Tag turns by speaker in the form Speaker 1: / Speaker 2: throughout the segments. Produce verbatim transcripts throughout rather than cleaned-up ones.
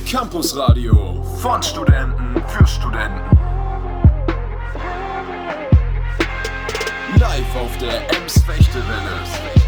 Speaker 1: Campus Radio von Studenten für Studenten. Live auf der Ems-Fechtewelle.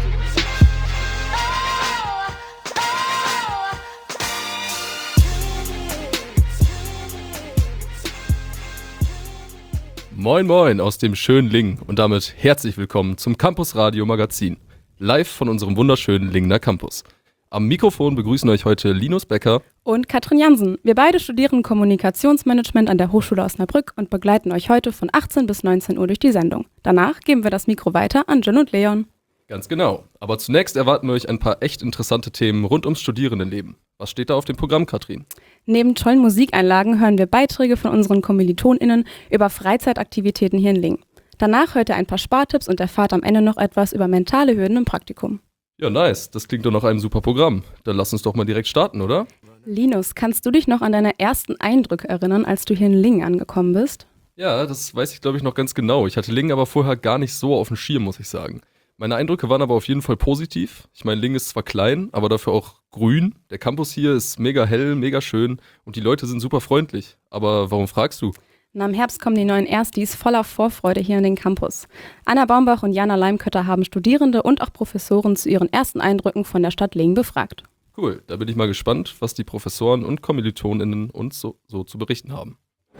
Speaker 2: Moin moin aus dem schönen Lingen und damit herzlich willkommen zum Campus Radio Magazin, live von unserem wunderschönen Lingener Campus. Am Mikrofon begrüßen euch heute Linus Becker
Speaker 3: und Katrin Jansen. Wir beide studieren Kommunikationsmanagement an der Hochschule Osnabrück und begleiten euch heute von achtzehn bis neunzehn Uhr durch die Sendung. Danach geben wir das Mikro weiter an Jill und Leon.
Speaker 2: Ganz genau, aber zunächst erwarten wir euch ein paar echt interessante Themen rund ums Studierendenleben. Was steht da auf dem Programm, Katrin?
Speaker 3: Neben tollen Musikeinlagen hören wir Beiträge von unseren KommilitonInnen über Freizeitaktivitäten hier in Lingen. Danach hört ihr ein paar Spartipps und erfahrt am Ende noch etwas über mentale Hürden im Praktikum.
Speaker 2: Ja, nice. Das klingt doch nach einem super Programm. Dann lass uns doch mal direkt starten, oder?
Speaker 3: Linus, kannst du dich noch an deine ersten Eindrücke erinnern, als du hier in Lingen angekommen bist?
Speaker 2: Ja, das weiß ich, glaube ich, noch ganz genau. Ich hatte Lingen aber vorher gar nicht so auf dem Schirm, muss ich sagen. Meine Eindrücke waren aber auf jeden Fall positiv. Ich meine, Lingen ist zwar klein, aber dafür auch grün. Der Campus hier ist mega hell, mega schön und die Leute sind super freundlich. Aber warum fragst du?
Speaker 3: Na, im Herbst kommen die neuen Erstis voller Vorfreude hier in den Campus. Anna Baumbach und Jana Leimkötter haben Studierende und auch Professoren zu ihren ersten Eindrücken von der Stadt Lingen befragt.
Speaker 2: Cool, da bin ich mal gespannt, was die Professoren und KommilitonInnen uns so, so zu berichten haben.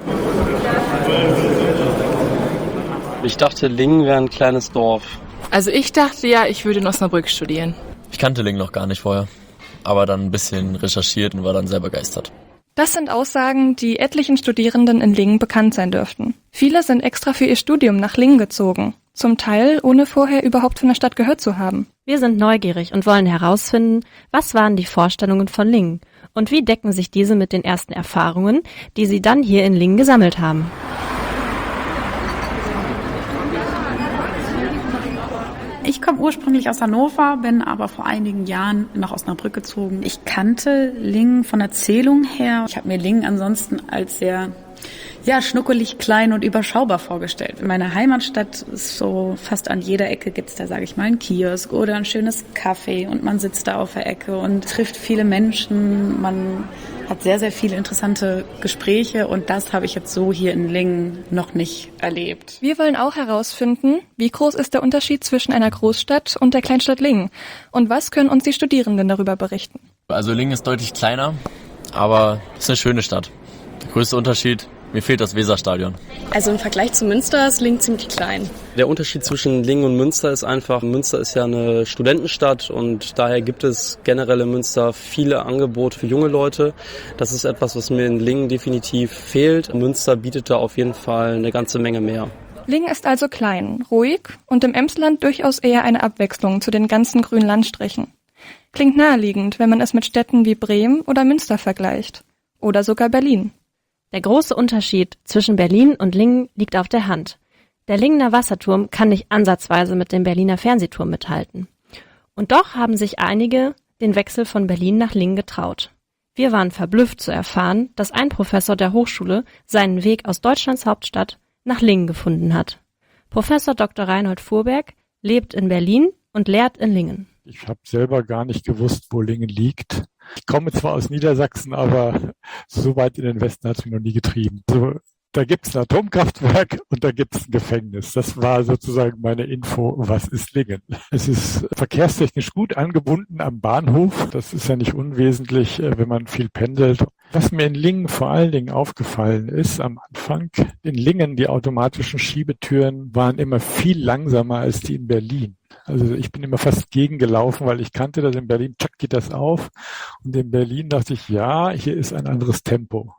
Speaker 4: Ich dachte, Lingen wäre ein kleines Dorf.
Speaker 5: Also ich dachte ja, ich würde in Osnabrück studieren.
Speaker 6: Ich kannte Lingen noch gar nicht vorher, aber dann ein bisschen recherchiert und war dann sehr begeistert.
Speaker 7: Das sind Aussagen, die etlichen Studierenden in Lingen bekannt sein dürften. Viele sind extra für ihr Studium nach Lingen gezogen, zum Teil ohne vorher überhaupt von der Stadt gehört zu haben.
Speaker 8: Wir sind neugierig und wollen herausfinden, was waren die Vorstellungen von Lingen und wie decken sich diese mit den ersten Erfahrungen, die sie dann hier in Lingen gesammelt haben.
Speaker 9: Ich komme ursprünglich aus Hannover, bin aber vor einigen Jahren nach Osnabrück gezogen. Ich kannte Lingen von Erzählung her. Ich habe mir Lingen ansonsten als sehr ja, schnuckelig, klein und überschaubar vorgestellt. In meiner Heimatstadt ist so fast an jeder Ecke gibt's da, sage ich mal, einen Kiosk oder ein schönes Café und man sitzt da auf der Ecke und trifft viele Menschen. Man hat sehr, sehr viele interessante Gespräche und das habe ich jetzt so hier in Lingen noch nicht erlebt.
Speaker 7: Wir wollen auch herausfinden, wie groß ist der Unterschied zwischen einer Großstadt und der Kleinstadt Lingen und was können uns die Studierenden darüber berichten.
Speaker 6: Also Lingen ist deutlich kleiner, aber es ist eine schöne Stadt. Der größte Unterschied: mir fehlt das Weserstadion.
Speaker 10: Also im Vergleich zu Münster ist Lingen ziemlich klein.
Speaker 4: Der Unterschied zwischen Lingen und Münster ist einfach, Münster ist ja eine Studentenstadt und daher gibt es generell in Münster viele Angebote für junge Leute. Das ist etwas, was mir in Lingen definitiv fehlt. Münster bietet da auf jeden Fall eine ganze Menge mehr.
Speaker 7: Lingen ist also klein, ruhig und im Emsland durchaus eher eine Abwechslung zu den ganzen grünen Landstrichen. Klingt naheliegend, wenn man es mit Städten wie Bremen oder Münster vergleicht. Oder sogar Berlin.
Speaker 8: Der große Unterschied zwischen Berlin und Lingen liegt auf der Hand. Der Lingener Wasserturm kann nicht ansatzweise mit dem Berliner Fernsehturm mithalten. Und doch haben sich einige den Wechsel von Berlin nach Lingen getraut. Wir waren verblüfft zu erfahren, dass ein Professor der Hochschule seinen Weg aus Deutschlands Hauptstadt nach Lingen gefunden hat. Professor Doktor Reinhold Fuhrberg lebt in Berlin und lehrt in Lingen.
Speaker 11: Ich habe selber gar nicht gewusst, wo Lingen liegt. Ich komme zwar aus Niedersachsen, aber so weit in den Westen hat es mich noch nie getrieben. Also, da gibt es ein Atomkraftwerk und da gibt es ein Gefängnis. Das war sozusagen meine Info, was ist Lingen. Es ist verkehrstechnisch gut angebunden am Bahnhof. Das ist ja nicht unwesentlich, wenn man viel pendelt. Was mir in Lingen vor allen Dingen aufgefallen ist am Anfang, in Lingen die automatischen Schiebetüren waren immer viel langsamer als die in Berlin. Also ich bin immer fast gegengelaufen, weil ich kannte das in Berlin, tschack, geht das auf. Und in Berlin dachte ich, ja, hier ist ein anderes Tempo.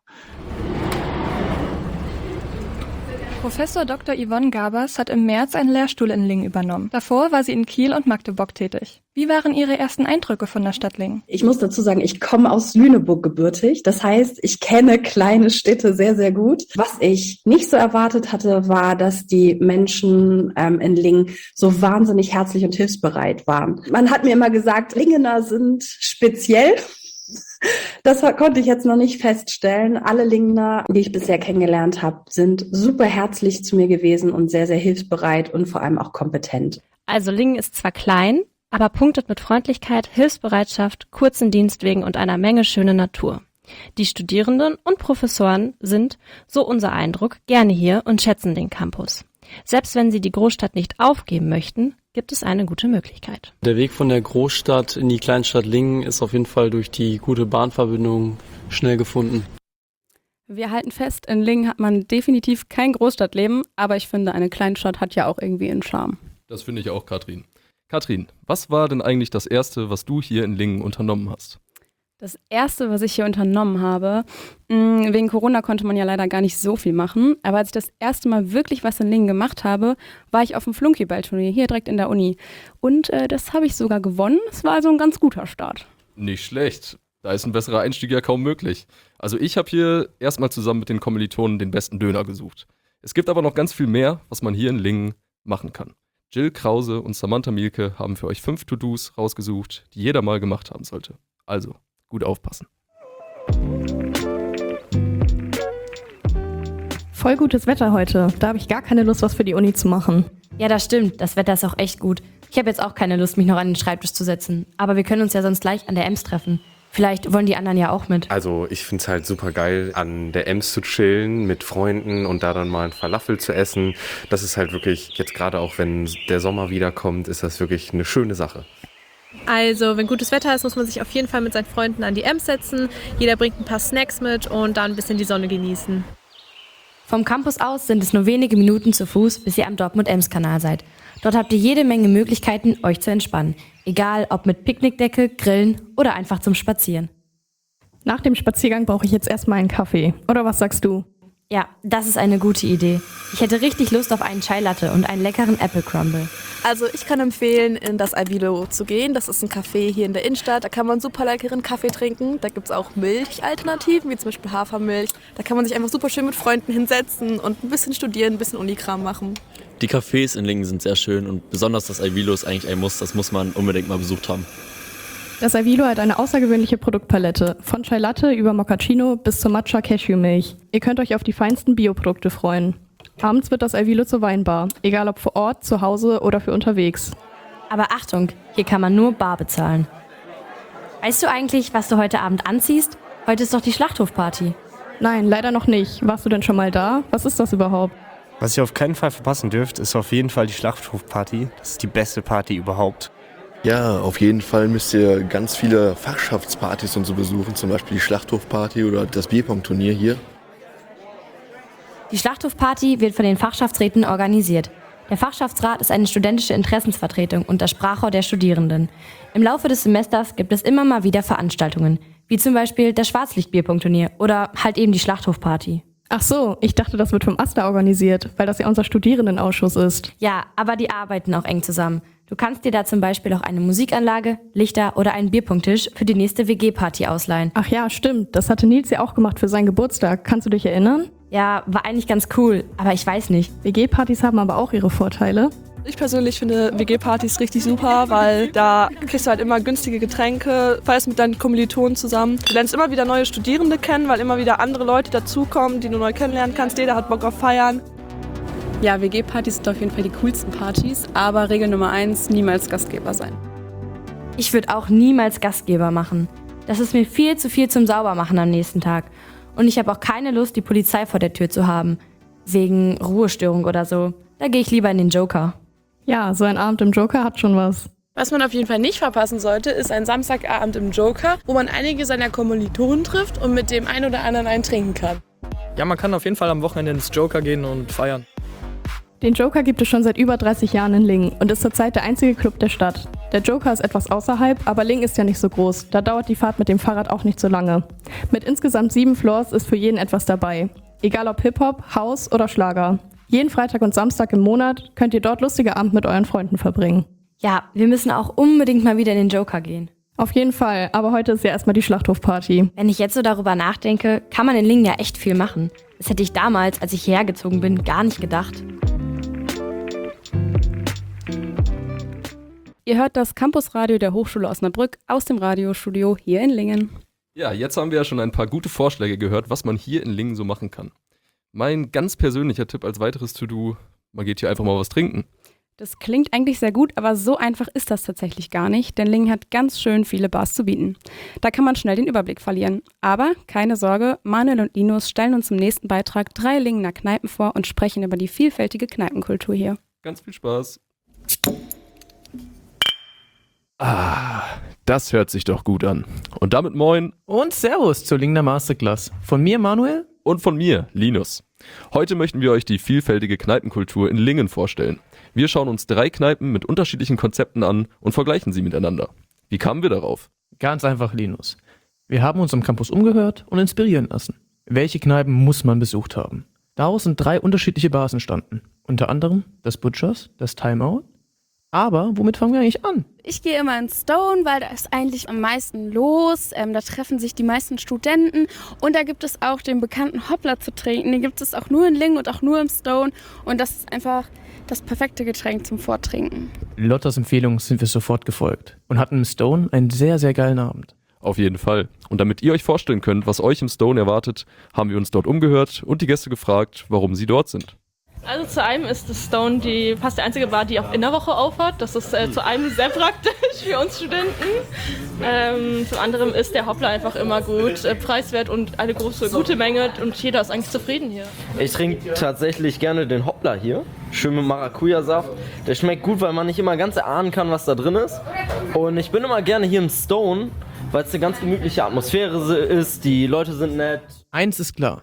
Speaker 7: Professor Doktor Yvonne Gabers hat im März einen Lehrstuhl in Lingen übernommen. Davor war sie in Kiel und Magdeburg tätig. Wie waren Ihre ersten Eindrücke von der Stadt Lingen?
Speaker 12: Ich muss dazu sagen, ich komme aus Lüneburg gebürtig. Das heißt, ich kenne kleine Städte sehr, sehr gut. Was ich nicht so erwartet hatte, war, dass die Menschen ähm, in Lingen so wahnsinnig herzlich und hilfsbereit waren. Man hat mir immer gesagt, Lingener sind speziell. Das konnte ich jetzt noch nicht feststellen. Alle Lingener, die ich bisher kennengelernt habe, sind super herzlich zu mir gewesen und sehr, sehr hilfsbereit und vor allem auch kompetent.
Speaker 8: Also Lingen ist zwar klein, aber punktet mit Freundlichkeit, Hilfsbereitschaft, kurzen Dienstwegen und einer Menge schöner Natur. Die Studierenden und Professoren sind, so unser Eindruck, gerne hier und schätzen den Campus. Selbst wenn sie die Großstadt nicht aufgeben möchten, gibt es eine gute Möglichkeit.
Speaker 4: Der Weg von der Großstadt in die Kleinstadt Lingen ist auf jeden Fall durch die gute Bahnverbindung schnell gefunden.
Speaker 3: Wir halten fest, in Lingen hat man definitiv kein Großstadtleben, aber ich finde, eine Kleinstadt hat ja auch irgendwie einen Charme.
Speaker 2: Das finde ich auch, Katrin. Katrin, was war denn eigentlich das Erste, was du hier in Lingen unternommen hast?
Speaker 3: Das Erste, was ich hier unternommen habe, mh, wegen Corona konnte man ja leider gar nicht so viel machen, aber als ich das erste Mal wirklich was in Lingen gemacht habe, war ich auf dem Flunkyball-Turnier hier direkt in der Uni. Und äh, das habe ich sogar gewonnen. Es war also ein ganz guter Start.
Speaker 2: Nicht schlecht. Da ist ein besserer Einstieg ja kaum möglich. Also ich habe hier erstmal zusammen mit den Kommilitonen den besten Döner gesucht. Es gibt aber noch ganz viel mehr, was man hier in Lingen machen kann. Jill Krause und Samantha Mielke haben für euch fünf To-Dos rausgesucht, die jeder mal gemacht haben sollte. Also, gut aufpassen.
Speaker 13: Voll gutes Wetter heute. Da habe ich gar keine Lust, was für die Uni zu machen.
Speaker 14: Ja, das stimmt. Das Wetter ist auch echt gut. Ich habe jetzt auch keine Lust, mich noch an den Schreibtisch zu setzen. Aber wir können uns ja sonst gleich an der Ems treffen. Vielleicht wollen die anderen ja auch mit.
Speaker 15: Also ich finde es halt super geil, an der Ems zu chillen mit Freunden und da dann mal ein Falafel zu essen. Das ist halt wirklich, jetzt gerade auch wenn der Sommer wiederkommt, ist das wirklich eine schöne Sache.
Speaker 16: Also, wenn gutes Wetter ist, muss man sich auf jeden Fall mit seinen Freunden an die Ems setzen. Jeder bringt ein paar Snacks mit und dann ein bisschen die Sonne genießen.
Speaker 14: Vom Campus aus sind es nur wenige Minuten zu Fuß, bis ihr am Dortmund-Ems-Kanal seid. Dort habt ihr jede Menge Möglichkeiten, euch zu entspannen. Egal, ob mit Picknickdecke, Grillen oder einfach zum Spazieren.
Speaker 13: Nach dem Spaziergang brauche ich jetzt erstmal einen Kaffee. Oder was sagst du?
Speaker 14: Ja, das ist eine gute Idee. Ich hätte richtig Lust auf einen Chai Latte und einen leckeren Apple Crumble.
Speaker 5: Also ich kann empfehlen, in das Alvilo zu gehen. Das ist ein Café hier in der Innenstadt. Da kann man super leckeren Kaffee trinken. Da gibt es auch Milchalternativen, wie zum Beispiel Hafermilch. Da kann man sich einfach super schön mit Freunden hinsetzen und ein bisschen studieren, ein bisschen Unikram machen.
Speaker 6: Die Cafés in Lingen sind sehr schön und besonders das Alvilo ist eigentlich ein Muss. Das muss man unbedingt mal besucht haben.
Speaker 13: Das Alvilo hat eine außergewöhnliche Produktpalette. Von Chai Latte über Mochaccino bis zur Matcha Cashewmilch. Ihr könnt euch auf die feinsten Bioprodukte freuen. Abends wird das Alvilo zur Weinbar. Egal ob vor Ort, zu Hause oder für unterwegs.
Speaker 14: Aber Achtung, hier kann man nur bar bezahlen. Weißt du eigentlich, was du heute Abend anziehst? Heute ist doch die Schlachthofparty.
Speaker 13: Nein, leider noch nicht. Warst du denn schon mal da? Was ist das überhaupt?
Speaker 17: Was ihr auf keinen Fall verpassen dürft, ist auf jeden Fall die Schlachthofparty. Das ist die beste Party überhaupt.
Speaker 18: Ja, auf jeden Fall müsst ihr ganz viele Fachschaftspartys und so besuchen, zum Beispiel die Schlachthofparty oder das Bierpong-Turnier hier.
Speaker 14: Die Schlachthofparty wird von den Fachschaftsräten organisiert. Der Fachschaftsrat ist eine studentische Interessensvertretung und das Sprachrohr der Studierenden. Im Laufe des Semesters gibt es immer mal wieder Veranstaltungen, wie zum Beispiel das Schwarzlicht-Bierpong-Turnier oder halt eben die Schlachthofparty.
Speaker 13: Ach so, ich dachte, das wird vom AStA organisiert, weil das ja unser Studierendenausschuss ist.
Speaker 14: Ja, aber die arbeiten auch eng zusammen. Du kannst dir da zum Beispiel auch eine Musikanlage, Lichter oder einen Bierpunkttisch für die nächste W G-Party ausleihen.
Speaker 13: Ach ja, stimmt. Das hatte Nils ja auch gemacht für seinen Geburtstag. Kannst du dich erinnern?
Speaker 14: Ja, war eigentlich ganz cool, aber ich weiß nicht.
Speaker 13: W G-Partys haben aber auch ihre Vorteile.
Speaker 19: Ich persönlich finde W G-Partys richtig super, weil da kriegst du halt immer günstige Getränke, feierst mit deinen Kommilitonen zusammen. Du lernst immer wieder neue Studierende kennen, weil immer wieder andere Leute dazukommen, die du neu kennenlernen kannst. Jeder hat Bock auf Feiern.
Speaker 3: Ja, W G-Partys sind auf jeden Fall die coolsten Partys, aber Regel Nummer eins, niemals Gastgeber sein.
Speaker 14: Ich würde auch niemals Gastgeber machen. Das ist mir viel zu viel zum Saubermachen am nächsten Tag. Und ich habe auch keine Lust, die Polizei vor der Tür zu haben. Wegen Ruhestörung oder so. Da gehe ich lieber in den Joker.
Speaker 13: Ja, so ein Abend im Joker hat schon was.
Speaker 5: Was man auf jeden Fall nicht verpassen sollte, ist ein Samstagabend im Joker, wo man einige seiner Kommilitonen trifft und mit dem einen oder anderen einen trinken kann.
Speaker 20: Ja, man kann auf jeden Fall am Wochenende ins Joker gehen und feiern.
Speaker 13: Den Joker gibt es schon seit über dreißig Jahren in Lingen und ist zurzeit der einzige Club der Stadt. Der Joker ist etwas außerhalb, aber Lingen ist ja nicht so groß. Da dauert die Fahrt mit dem Fahrrad auch nicht so lange. Mit insgesamt sieben Floors ist für jeden etwas dabei. Egal ob Hip-Hop, House oder Schlager. Jeden Freitag und Samstag im Monat könnt ihr dort lustige Abend mit euren Freunden verbringen.
Speaker 14: Ja, wir müssen auch unbedingt mal wieder in den Joker gehen.
Speaker 13: Auf jeden Fall, aber heute ist ja erstmal die Schlachthofparty.
Speaker 14: Wenn ich jetzt so darüber nachdenke, kann man in Lingen ja echt viel machen. Das hätte ich damals, als ich hierher gezogen bin, gar nicht gedacht.
Speaker 3: Ihr hört das Campusradio der Hochschule Osnabrück aus dem Radiostudio hier in Lingen.
Speaker 2: Ja, jetzt haben wir ja schon ein paar gute Vorschläge gehört, was man hier in Lingen so machen kann. Mein ganz persönlicher Tipp als weiteres To-Do, man geht hier einfach mal was trinken.
Speaker 3: Das klingt eigentlich sehr gut, aber so einfach ist das tatsächlich gar nicht, denn Lingen hat ganz schön viele Bars zu bieten. Da kann man schnell den Überblick verlieren. Aber keine Sorge, Manuel und Linus stellen uns im nächsten Beitrag drei Lingener Kneipen vor und sprechen über die vielfältige Kneipenkultur hier.
Speaker 2: Ganz viel Spaß. Ah, das hört sich doch gut an. Und damit moin
Speaker 21: und Servus zur Lingener Masterclass. Von mir Manuel
Speaker 2: und von mir Linus. Heute möchten wir euch die vielfältige Kneipenkultur in Lingen vorstellen. Wir schauen uns drei Kneipen mit unterschiedlichen Konzepten an und vergleichen sie miteinander. Wie kamen wir darauf?
Speaker 21: Ganz einfach, Linus. Wir haben uns am Campus umgehört und inspirieren lassen. Welche Kneipen muss man besucht haben? Daraus sind drei unterschiedliche Bars entstanden. Unter anderem das Butchers, das Timeout. Aber womit fangen wir eigentlich an?
Speaker 22: Ich gehe immer ins Stone, weil da ist eigentlich am meisten los. Ähm, da treffen sich die meisten Studenten. Und da gibt es auch den bekannten Hoppler zu trinken. Den gibt es auch nur in Lingen und auch nur im Stone. Und das ist einfach das perfekte Getränk zum Vortrinken.
Speaker 21: Lottas Empfehlung sind wir sofort gefolgt und hatten im Stone einen sehr, sehr geilen Abend.
Speaker 2: Auf jeden Fall. Und damit ihr euch vorstellen könnt, was euch im Stone erwartet, haben wir uns dort umgehört und die Gäste gefragt, warum sie dort sind.
Speaker 23: Also zu einem ist das Stone die fast die einzige Bar, die auch in der Woche aufhat. Das ist äh, zu einem sehr praktisch für uns Studenten. Ähm, zum anderen ist der Hoppler einfach immer gut, äh, preiswert und eine große, gute Menge und jeder ist eigentlich zufrieden hier.
Speaker 24: Ich trinke tatsächlich gerne den Hoppler hier, schön mit Maracuja-Saft. Der schmeckt gut, weil man nicht immer ganz erahnen kann, was da drin ist. Und ich bin immer gerne hier im Stone, weil es eine ganz gemütliche Atmosphäre ist, die Leute sind nett.
Speaker 21: Eins ist klar.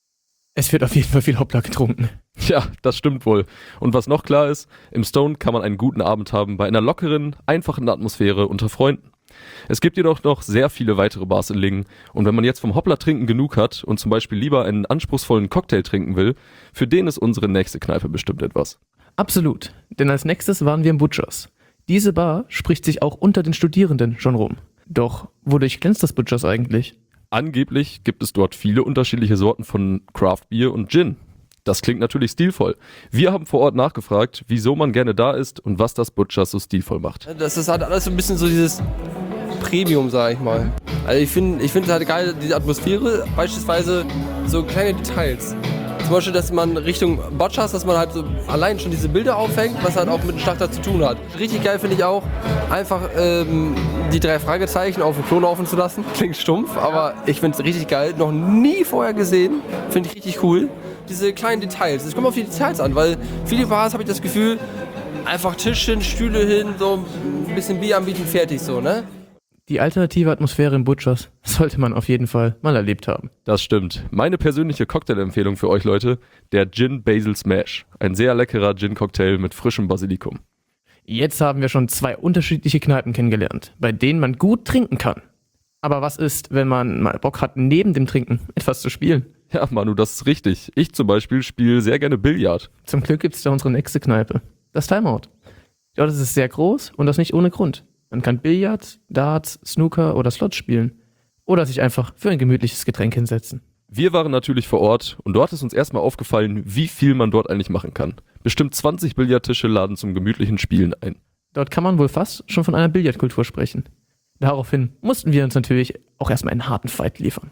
Speaker 21: Es wird auf jeden Fall viel Hoppler getrunken.
Speaker 2: Ja, das stimmt wohl. Und was noch klar ist, im Stone kann man einen guten Abend haben bei einer lockeren, einfachen Atmosphäre unter Freunden. Es gibt jedoch noch sehr viele weitere Bars in Lingen und wenn man jetzt vom Hoppler trinken genug hat und zum Beispiel lieber einen anspruchsvollen Cocktail trinken will, für den ist unsere nächste Kneipe bestimmt etwas.
Speaker 21: Absolut, denn als nächstes waren wir im Butchers. Diese Bar spricht sich auch unter den Studierenden schon rum. Doch wodurch glänzt das Butchers eigentlich?
Speaker 2: Angeblich gibt es dort viele unterschiedliche Sorten von Craft Beer und Gin. Das klingt natürlich stilvoll. Wir haben vor Ort nachgefragt, wieso man gerne da ist und was das Butchers so stilvoll macht.
Speaker 25: Das ist halt alles so ein bisschen so dieses Premium, sag ich mal. Also ich finde ich finde es halt geil, diese Atmosphäre, beispielsweise so kleine Details. Zum Beispiel, dass man Richtung Butchers, dass man halt so allein schon diese Bilder aufhängt, was halt auch mit dem Schlachter zu tun hat. Richtig geil finde ich auch, einfach ähm, die drei Fragezeichen auf dem Klo laufen zu lassen. Klingt stumpf, aber ich finde es richtig geil. Noch nie vorher gesehen, finde ich richtig cool. Diese kleinen Details, es kommt auf die Details an, weil viele Bars, habe ich das Gefühl, einfach Tischchen, Stühle hin, so ein bisschen Bier anbieten, fertig so, ne?
Speaker 21: Die alternative Atmosphäre im Butchers sollte man auf jeden Fall mal erlebt haben.
Speaker 2: Das stimmt. Meine persönliche Cocktailempfehlung für euch Leute, der Gin Basil Smash. Ein sehr leckerer Gin-Cocktail mit frischem Basilikum.
Speaker 21: Jetzt haben wir schon zwei unterschiedliche Kneipen kennengelernt, bei denen man gut trinken kann. Aber was ist, wenn man mal Bock hat, neben dem Trinken etwas zu spielen?
Speaker 2: Ja, Manu, das ist richtig. Ich zum Beispiel spiele sehr gerne Billard.
Speaker 21: Zum Glück gibt es da unsere nächste Kneipe, das Timeout. Dort ist es sehr groß und das nicht ohne Grund. Man kann Billard, Darts, Snooker oder Slots spielen oder sich einfach für ein gemütliches Getränk hinsetzen.
Speaker 2: Wir waren natürlich vor Ort und dort ist uns erstmal aufgefallen, wie viel man dort eigentlich machen kann. Bestimmt zwanzig Billardtische laden zum gemütlichen Spielen ein.
Speaker 21: Dort kann man wohl fast schon von einer Billardkultur sprechen. Daraufhin mussten wir uns natürlich auch erstmal einen harten Fight liefern.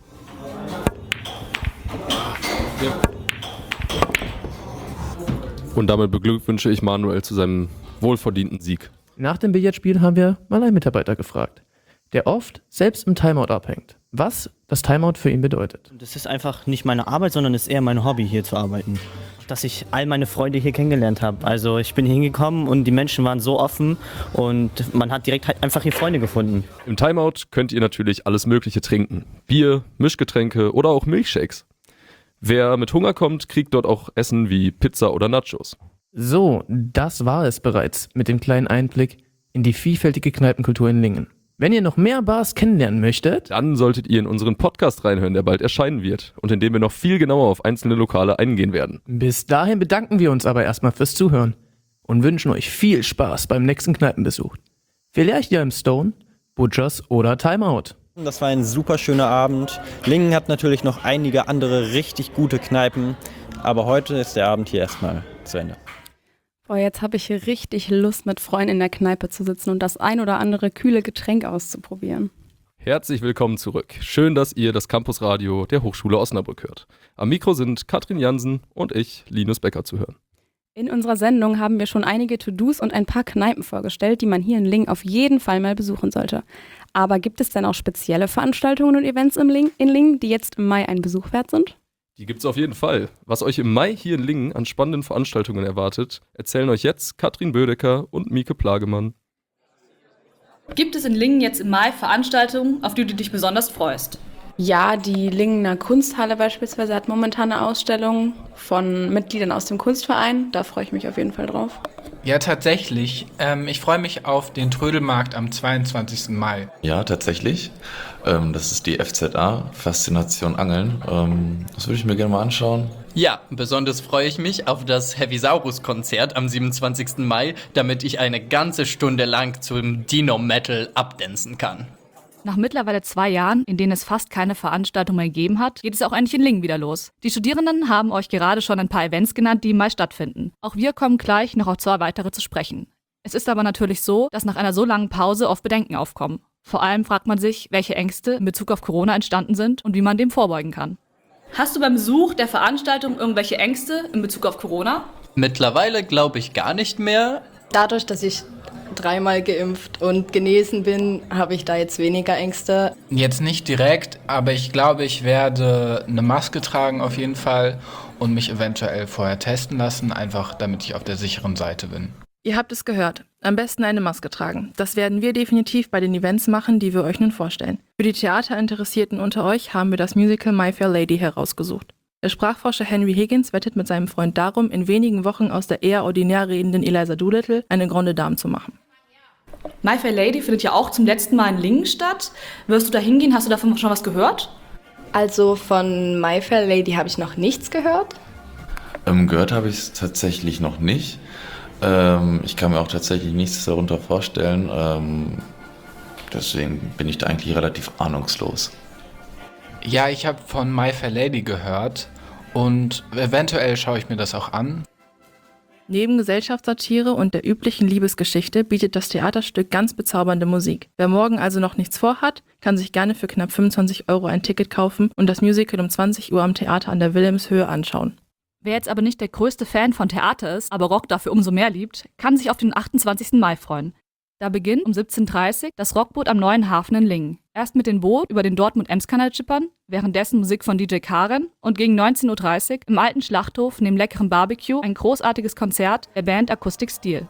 Speaker 2: Und damit beglückwünsche ich Manuel zu seinem wohlverdienten Sieg.
Speaker 21: Nach dem Billardspiel haben wir mal einen Mitarbeiter gefragt, der oft selbst im Timeout abhängt, was das Timeout für ihn bedeutet.
Speaker 26: Das ist einfach nicht meine Arbeit, sondern es ist eher mein Hobby, hier zu arbeiten. Dass ich all meine Freunde hier kennengelernt habe. Also ich bin hier hingekommen und die Menschen waren so offen und man hat direkt halt einfach hier Freunde gefunden.
Speaker 2: Im Timeout könnt ihr natürlich alles Mögliche trinken. Bier, Mischgetränke oder auch Milchshakes. Wer mit Hunger kommt, kriegt dort auch Essen wie Pizza oder Nachos.
Speaker 21: So, das war es bereits mit dem kleinen Einblick in die vielfältige Kneipenkultur in Lingen. Wenn ihr noch mehr Bars kennenlernen möchtet,
Speaker 2: dann solltet ihr in unseren Podcast reinhören, der bald erscheinen wird und in dem wir noch viel genauer auf einzelne Lokale eingehen werden.
Speaker 21: Bis dahin bedanken wir uns aber erstmal fürs Zuhören und wünschen euch viel Spaß beim nächsten Kneipenbesuch. Vielleicht ja im Stone, Butchers oder Timeout.
Speaker 26: Das war ein super schöner Abend. Lingen hat natürlich noch einige andere richtig gute Kneipen, aber heute ist der Abend hier erstmal zu Ende.
Speaker 3: Boah, jetzt habe ich hier richtig Lust, mit Freunden in der Kneipe zu sitzen und das ein oder andere kühle Getränk auszuprobieren.
Speaker 2: Herzlich willkommen zurück. Schön, dass ihr das Campusradio der Hochschule Osnabrück hört. Am Mikro sind Katrin Jansen und ich, Linus Becker, zu hören.
Speaker 3: In unserer Sendung haben wir schon einige To-Dos und ein paar Kneipen vorgestellt, die man hier in Lingen auf jeden Fall mal besuchen sollte. Aber gibt es denn auch spezielle Veranstaltungen und Events im Ling- in Lingen, die jetzt im Mai einen Besuch wert sind?
Speaker 2: Die gibt's auf jeden Fall. Was euch im Mai hier in Lingen an spannenden Veranstaltungen erwartet, erzählen euch jetzt Katrin Bödecker und Mieke Plagemann.
Speaker 1: Gibt es in Lingen jetzt im Mai Veranstaltungen, auf die du dich besonders freust?
Speaker 3: Ja, die Lingener Kunsthalle beispielsweise hat momentan eine Ausstellung von Mitgliedern aus dem Kunstverein. Da freue ich mich auf jeden Fall drauf.
Speaker 7: Ja, tatsächlich. Ähm, ich freue mich auf den Trödelmarkt am zweiundzwanzigsten Mai.
Speaker 9: Ja, tatsächlich. Ähm, das ist die F Z A, Faszination Angeln. Ähm, das würde ich mir gerne mal anschauen.
Speaker 10: Ja, besonders freue ich mich auf das Heavisaurus-Konzert am siebenundzwanzigsten Mai, damit ich eine ganze Stunde lang zum Dino-Metal abdancen kann.
Speaker 1: Nach mittlerweile zwei Jahren, in denen es fast keine Veranstaltung mehr gegeben hat, geht es auch endlich in Lingen wieder los. Die Studierenden haben euch gerade schon ein paar Events genannt, die im Mai stattfinden. Auch wir kommen gleich noch auf zwei weitere zu sprechen. Es ist aber natürlich so, dass nach einer so langen Pause oft Bedenken aufkommen. Vor allem fragt man sich, welche Ängste in Bezug auf Corona entstanden sind und wie man dem vorbeugen kann. Hast du beim Besuch der Veranstaltung irgendwelche Ängste in Bezug auf Corona?
Speaker 10: Mittlerweile glaube ich gar nicht mehr.
Speaker 11: Dadurch, dass ich dreimal geimpft und genesen bin, habe ich da jetzt weniger Ängste.
Speaker 7: Jetzt nicht direkt, aber ich glaube, ich werde eine Maske tragen auf jeden Fall und mich eventuell vorher testen lassen, einfach damit ich auf der sicheren Seite bin.
Speaker 13: Ihr habt es gehört. Am besten eine Maske tragen. Das werden wir definitiv bei den Events machen, die wir euch nun vorstellen. Für die Theaterinteressierten unter euch haben wir das Musical My Fair Lady herausgesucht. Der Sprachforscher Henry Higgins wettet mit seinem Freund darum, in wenigen Wochen aus der eher ordinär redenden Eliza Doolittle eine Grande Dame zu machen.
Speaker 1: My Fair Lady findet ja auch zum letzten Mal in Lingen statt. Wirst du da hingehen? Hast du davon schon was gehört?
Speaker 11: Also von My Fair Lady habe ich noch nichts gehört.
Speaker 9: Ähm, gehört habe ich es tatsächlich noch nicht. Ähm, ich kann mir auch tatsächlich nichts darunter vorstellen. Ähm, deswegen bin ich da eigentlich relativ ahnungslos.
Speaker 7: Ja, ich habe von My Fair Lady gehört und eventuell schaue ich mir das auch an.
Speaker 13: Neben Gesellschaftssatire und der üblichen Liebesgeschichte bietet das Theaterstück ganz bezaubernde Musik. Wer morgen also noch nichts vorhat, kann sich gerne für knapp fünfundzwanzig Euro ein Ticket kaufen und das Musical um zwanzig Uhr am Theater an der Wilhelmshöhe anschauen.
Speaker 1: Wer jetzt aber nicht der größte Fan von Theater ist, aber Rock dafür umso mehr liebt, kann sich auf den achtundzwanzigsten Mai freuen. Da beginnt um siebzehn Uhr dreißig das Rockboot am Neuen Hafen in Lingen. Erst mit dem Boot über den Dortmund-Ems-Kanal schippern, währenddessen Musik von D J Karen und gegen neunzehn Uhr dreißig im alten Schlachthof neben leckerem Barbecue ein großartiges Konzert der Band Acoustic Steel.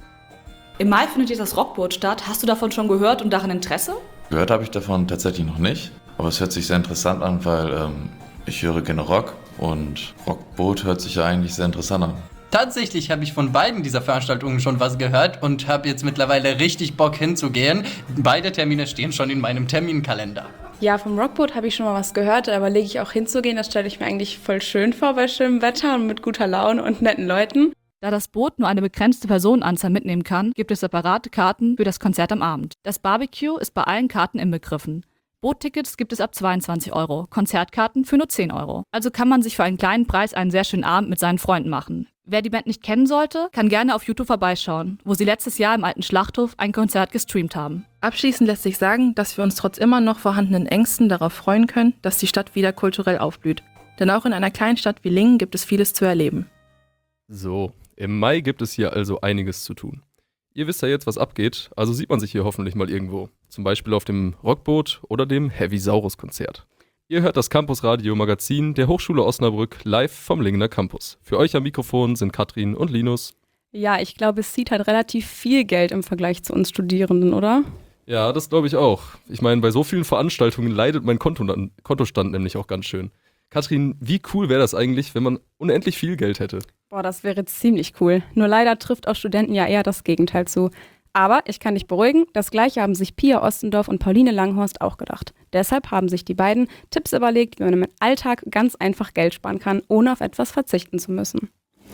Speaker 1: Im Mai findet jetzt das Rockboot statt. Hast du davon schon gehört und daran Interesse?
Speaker 9: Gehört habe ich davon tatsächlich noch nicht, aber es hört sich sehr interessant an, weil ähm, ich höre gerne Rock und Rockboot hört sich ja eigentlich sehr interessant an.
Speaker 10: Tatsächlich habe ich von beiden dieser Veranstaltungen schon was gehört und habe jetzt mittlerweile richtig Bock hinzugehen. Beide Termine stehen schon in meinem Terminkalender.
Speaker 3: Ja, vom Rockboot habe ich schon mal was gehört, aber lege ich auch hinzugehen. Das stelle ich mir eigentlich voll schön vor bei schönem Wetter und mit guter Laune und netten Leuten.
Speaker 1: Da das Boot nur eine begrenzte Personenanzahl mitnehmen kann, gibt es separate Karten für das Konzert am Abend. Das Barbecue ist bei allen Karten inbegriffen. Boottickets gibt es ab zweiundzwanzig Euro, Konzertkarten für nur zehn Euro. Also kann man sich für einen kleinen Preis einen sehr schönen Abend mit seinen Freunden machen. Wer die Band nicht kennen sollte, kann gerne auf YouTube vorbeischauen, wo sie letztes Jahr im alten Schlachthof ein Konzert gestreamt haben.
Speaker 13: Abschließend lässt sich sagen, dass wir uns trotz immer noch vorhandenen Ängsten darauf freuen können, dass die Stadt wieder kulturell aufblüht. Denn auch in einer kleinen Stadt wie Lingen gibt es vieles zu erleben.
Speaker 2: So, im Mai gibt es hier also einiges zu tun. Ihr wisst ja jetzt, was abgeht, also sieht man sich hier hoffentlich mal irgendwo. Zum Beispiel auf dem Rockboot oder dem Heavisaurus-Konzert. Ihr hört das Campus-Radio-Magazin der Hochschule Osnabrück live vom Lingener Campus. Für euch am Mikrofon sind Katrin und Linus.
Speaker 3: Ja, ich glaube, es zieht halt relativ viel Geld im Vergleich zu uns Studierenden, oder?
Speaker 2: Ja, das glaube ich auch. Ich meine, bei so vielen Veranstaltungen leidet mein Konto, Kontostand nämlich auch ganz schön. Katrin, wie cool wäre das eigentlich, wenn man unendlich viel Geld hätte?
Speaker 3: Boah, das wäre ziemlich cool. Nur leider trifft auf Studenten ja eher das Gegenteil zu. Aber ich kann dich beruhigen, das Gleiche haben sich Pia Ostendorf und Pauline Langhorst auch gedacht. Deshalb haben sich die beiden Tipps überlegt, wie man im Alltag ganz einfach Geld sparen kann, ohne auf etwas verzichten zu müssen.